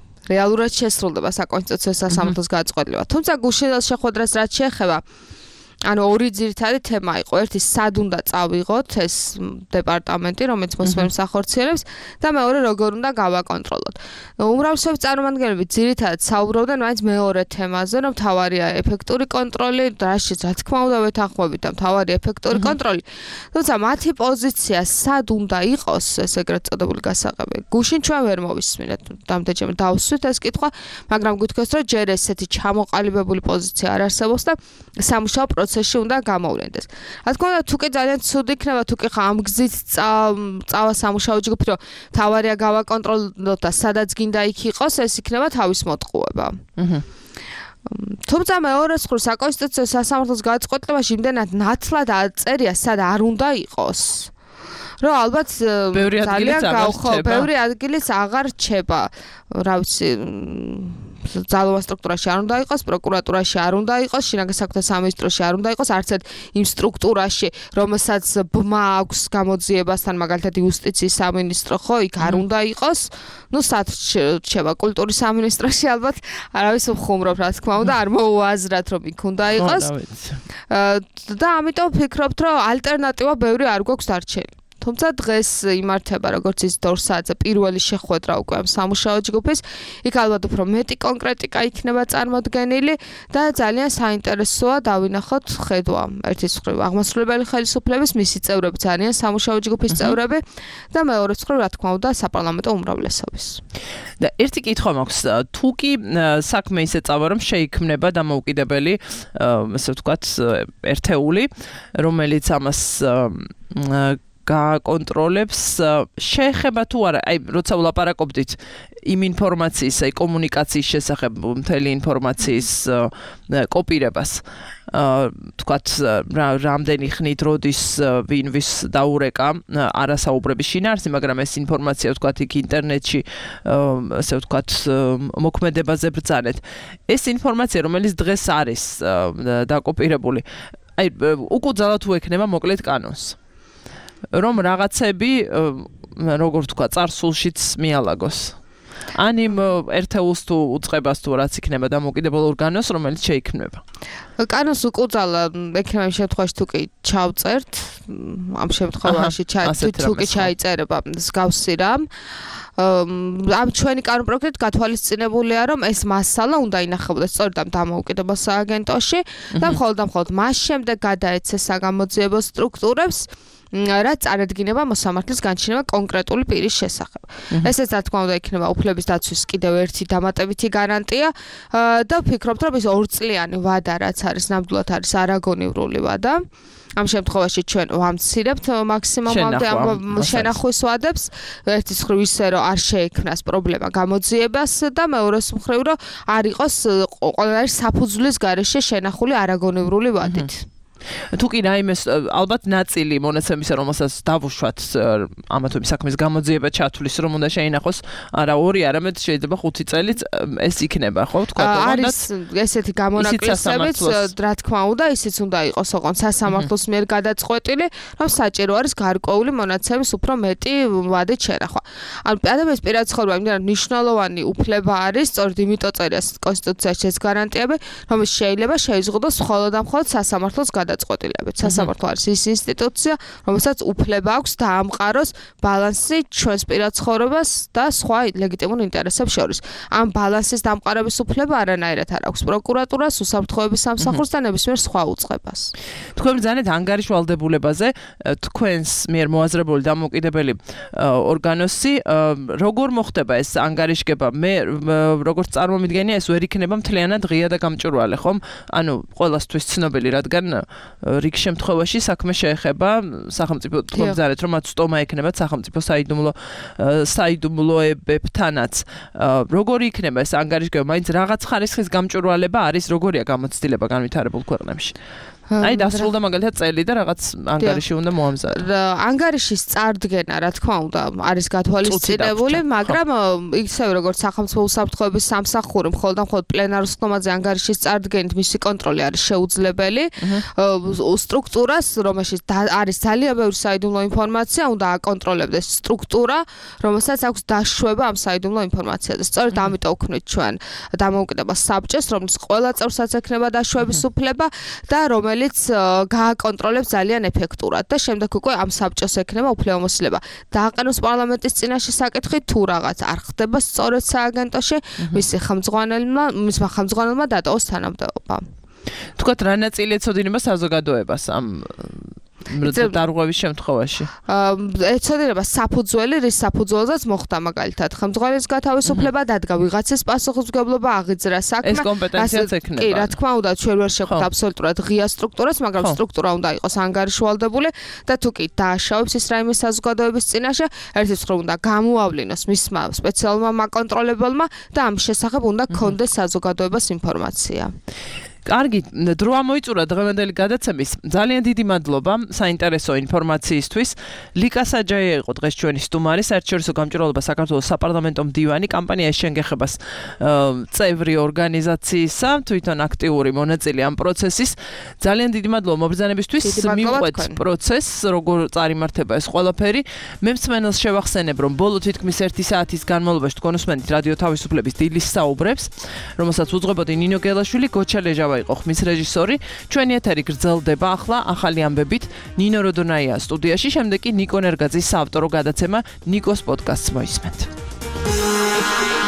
რეალურად შესრულდება საკონსტიტუციო სასამართლოს გადაწყვეტილება. თუმცა გუშინდელ შეხვედრას რაც შეეხება ანუ ორი ძირითადი თემა იყო. ერთი სად უნდა წავიღოთ ეს დეპარტამენტი, რომელიც მოსმენებს ახორციელებს და მეორე როგორ უნდა გავაკონტროლოთ. უმრავლესობის წარმომადგენლები ძირითადად საუბრობდნენ მაინც მეორე თემაზე, რომ თავარია ეფექტური კონტროლი, რაშიც რა თქმა უნდა ვეთანხმებით და თავარია ეფექტური კონტროლი. თუმცა მათი პოზიცია სად უნდა იყოს ეს ეგრეთ წოდებული გასაღები. გუშინ ჩვენ ვერ მოვისმინეთ, დამდეჯერმე დავსვით ეს კითხვა, მაგრამ გითხრათ, რომ ჯერ ესეთი ჩამოყალიბებული პოზიცია არ არსებობს და სამუშაო პროცესში უნდა გამოვლენდეს. რა თქმა უნდა, თუ კი ძალიან ცუდი იქნება, თუ კი ამ გზით წავა სამუშაო ჯგუფი, რომ თავარია გავაკონტროლოთ და სადაც გინდა იქ იყოს, ეს იქნება თავის მოტყუება. თუმცა მეორე მხრივ საკონსტიტუციო სასამართლოს გადაწყვეტილებაში იმდენად ნათლად წერია, სად არ უნდა იყოს. რომ ალბათ ძალიან გავხო, ბევრი ადგილიც აღარ რჩება. რა ვიცი, ძალოვან სტრუქტურაში არ უნდა იყოს, პროკურატურაში არ უნდა იყოს, შინაგან საქმეთა სამინისტროში არ უნდა იყოს, არც იმ სტრუქტურაში, რომელსაც ბმა აქვს გამოძიებასთან, მაგალითად იუსტიციის სამინისტრო, ხო, იქ არ უნდა იყოს. ნუ სად რჩება კულტურის სამინისტროში ალბათ არავის უხუმრობ, რა თქმა უნდა, არ მოუაზრათ, რომ იქ უნდა იყოს. და ამიტომ ვფიქრობთ, რომ ალტერნატივა ბევრი არ გვაქვს დარჩენილი. თუმცა დღეს იმართება როგორც ის 2 საათზე პირველი შეხვედრა უკვე ამ სამუშაო ჯგუფის, იქ ალბათ უფრო მეტი კონკრეტიკა იქნება წარმოდგენილი და ძალიან საინტერესოა დავინახოთ ხედვა ერთის მხრივ აღმასრულებელი ხელისუფლების მისი წევრები, ძალიან სამუშაო ჯგუფის წევრები და მეორე მხრივ რა თქმა უნდა საპარლამენტო უმრავლესობის. და ერთი კითხვა მაქვს, თუ კი საქმე ისე წავა, რომ შეიქმნება დამოუკიდებელი, ასე ვთქვათ, ერთეული, რომელიც ამას გაკონტროლებს, შეეხება თუ არა, აი, როცა ვლაპარაკობდით იმ ინფორმაციის, აი, კომუნიკაციის შესახებ, მთელი ინფორმაციის კოპირებას, თქვათ, რამდენი ხნით როდის ვინვის დაურეკა არასაუბრების შინაარსი, მაგრამ ეს ინფორმაცია, თქვათ, იქ ინტერნეტში, ასე ვთქვათ, მოქმედებაზე ბრძანეთ. ეს ინფორმაცია, რომელიც დღეს არის დაკოპირებული, აი, უკუძალა თუ ექნება მოკლედ კანონს. რომ რაღაცები, როგორ თქვა, წარსულშიც მიალაგოს. ან იმ ერთეულს თუ უწყებას თუ რაც იქნება დამოუკიდებელ ორგანოს, რომელიც შეიქმნება. კანონს უკუძალა ექნება იმ შემთხვევაში თუ კი ჩავწერთ, ამ შემთხვევაში თუ კი ჩაიწერება მსგავსი რამ. ამ ჩვენი კანონპროექტით გათვალისწინებულია, რომ ეს მასალა უნდა ინახებოდეს სწორედ ამ დამოუკიდებელ სააგენტოში და მხოლოდ მას შემდეგ გადაეცეს საგამოძიებო სტრუქტურებს, რაც წარადგინება მოსამართლის განჩინება კონკრეტული პირის შესახებ. ესეც რა თქმა უნდა იქნება უფლების დაცვის კიდევ ერთი დამატებითი გარანტია და ვფიქრობთ, რომ ეს 2 წლიანი ვადა, რაც არის ნამდვილად არის არაგონივრული ვადა. ამ შემთხვევაში ჩვენ ვამცირებთ მაქსიმუმამდე ამ შენახვის ვადებს, ერთის მხრივ ისე, რომ არ შეექმნას პრობლემა გამოძიებას და მეორეს მხრივ, რომ არ იყოს ყველანაირი საფუძვლის გარეშე შენახული არაგონივრული ვადით. თუ კი რაიმეს ალბათ ნაწილი მონაცემისა, რომელსაც დავუშვათ ამათობის საქმის გამოძიება ჩათვლის, რომ უნდა შეინახოს, არა 2, არამედ შეიძლება 5 წელიც ეს იქნება, ხო, თქვა და არის ესეთი გამონაკლისებიც, რა თქმა უნდა, ისიც უნდა იყოს ოღონდ სასამართლოს მიერ გადაწყვეტილი, რომ საჭირო არის გარკვეული მონაცემის უფრო მეტი ვადით შენახვა. ანუ ადამიანის პირადი ცხოვრება იმდენად მნიშვნელოვანი უფლება არის, სწორედ იმიტომ წერია კონსტიტუციაში ეს გარანტიები, რომელიც შეიძლება შეიზღუდოს მხოლოდ და მხოლოდ სასამართლოს გადაწყვეტილებით. სასამართლო არის ის ინსტიტუცია, რომელსაც უფლება აქვს დაამყაროს ბალანსი ჩვენს პირად ცხოვრებას და სხვა ლეგიტიმურ ინტერესებს შორის. ამ ბალანსის დამყარების უფლება არანაირად არ აქვს პროკურატურას, უსაფრთხოების სამსახურს და ნებისმიერ სხვა უწყებას. თქვენ ბრძანეთ ანგარიშვალდებულებაზე, თქვენს მიერ მოაზრებული დამოუკიდებელი ორგანოსი, როგორ მოხდება ეს ანგარიშგება? მე როგორც წარმომიდგენია, ეს ვერ იქნება მთლიანად ღია და გამჭვირვალე, ხომ? ანუ ყველასთვის ცნობილი, რადგან რიგ შემთხვევაში საქმე შეეხება სახელმწიფო თქობზარეთ, რომ მათ სტომა ექნებათ სახელმწიფო საიდუმლოებებთანაც. როგორი იქნება ეს ანგარიშგება? მაინც რაღაც ხარისხის გამჭვირვალება არის, როგორია გამოცდილება განვითარებულ ქვეყნებში? აი დასრულდა მაგალითად წელი და რაღაც ანგარიში უნდა მოამზადო. ანგარიშის წარდგენა, რა თქმა უნდა, არის გათვალისწინებული, მაგრამ ისევე როგორც სახელმწიფო უსაფრთხოების სამსახური მხოლოდ პლენარულ ხომაზე ანგარიშის წარდგენით მისი კონტროლი არის შეუძლებელი. სტრუქტურას, რომელშიც არის ძალიან ბევრი საიდუმლო ინფორმაცია, უნდა აკონტროლებდეს სტრუქტურა, რომელსაც აქვს დაშვება ამ საიდუმლო ინფორმაციაზე. სწორედ ამიტომ ვქნით ჩვენ დამოუკიდებელ საბჭოს, რომელიც ყველა წევრსაც ექნება დაშვების უფლება და რომელიც რომელიც გააკონტროლებს ძალიან ეფექტურად და შემდეგ უკვე ამ საბჭოს ექნება უფლებამოსილება დააყენოს პარლამენტის წინაშე საკითხი თუ რაღაც არ ხდება სწორედ სააგენტოში მისმა ხელმძღვანელმა დატოვოს თანამდებობა. თქვათ რა ნაწილი ეცოდინება საზოგადოებას ამ დარღვევის შემთხვევაში? ეცოდინება საფუძველი, რის საფუძველზეც მოხდა მაგალითად ხელმძღვანელის გათავისუფლება, დადგა ვიღაცის პასუხისმგებლობა, აღიძრა საქმე. ეს კომპეტენციაც ექნება. კი, რა თქმა უნდა, ჩვენ ვერ შევხვდით აბსოლუტურად ღია სტრუქტურას, მაგრამ სტრუქტურა უნდა იყოს ანგარიშვალდებული და თუ კი დააშავებს ის რაიმე საზოგადოების წინაშე, ერთის მხრივ უნდა გამოავლინოს მისმა სპეციალურმა მაკონტროლებელმა და ამ შესახებ უნდა გქონდეს საზოგადოებას ინფორმაცია. კარგი, დრო ამოიწურა დღევანდელი გადაცემის. ძალიან დიდი მადლობა საინტერესო ინფორმაციისთვის. ლიკა საჯაია იყო დღეს ჩვენი სტუმარი, საერთაშორისო გამჭირვალობა საქართველოს საპარლამენტო მდივანი, კამპანია შენგეხებას წევრი ორგანიზაციისა, თვითონ აქტიური მონაწილე ამ პროცესის. ძალიან დიდი მადლობა მობრძანებისთვის. მივყვეთ პროცესს, როგორ წარიმართება ეს ყველაფერი. მე მსმენელს შევახსენებ, რომ ბოლო თითქმის 1 საათის განმავლობაში თქვენ უსმენთ რადიო თავისუფლების დილის საუბრებს, რომელსაც უძღვებოდი ნინო გელაშვილი, გოჩა ლეჟავა იყო ხმის რეჟისორი. ჩვენი ეთერი გრძელდება ახლა ახალი ამბებით ნინო როდონაია სტუდიაში, შემდეგ კი ნიკო ნერგაძის საავტორო გადაცემა ნიკოს პოდკასტს მოისმენთ.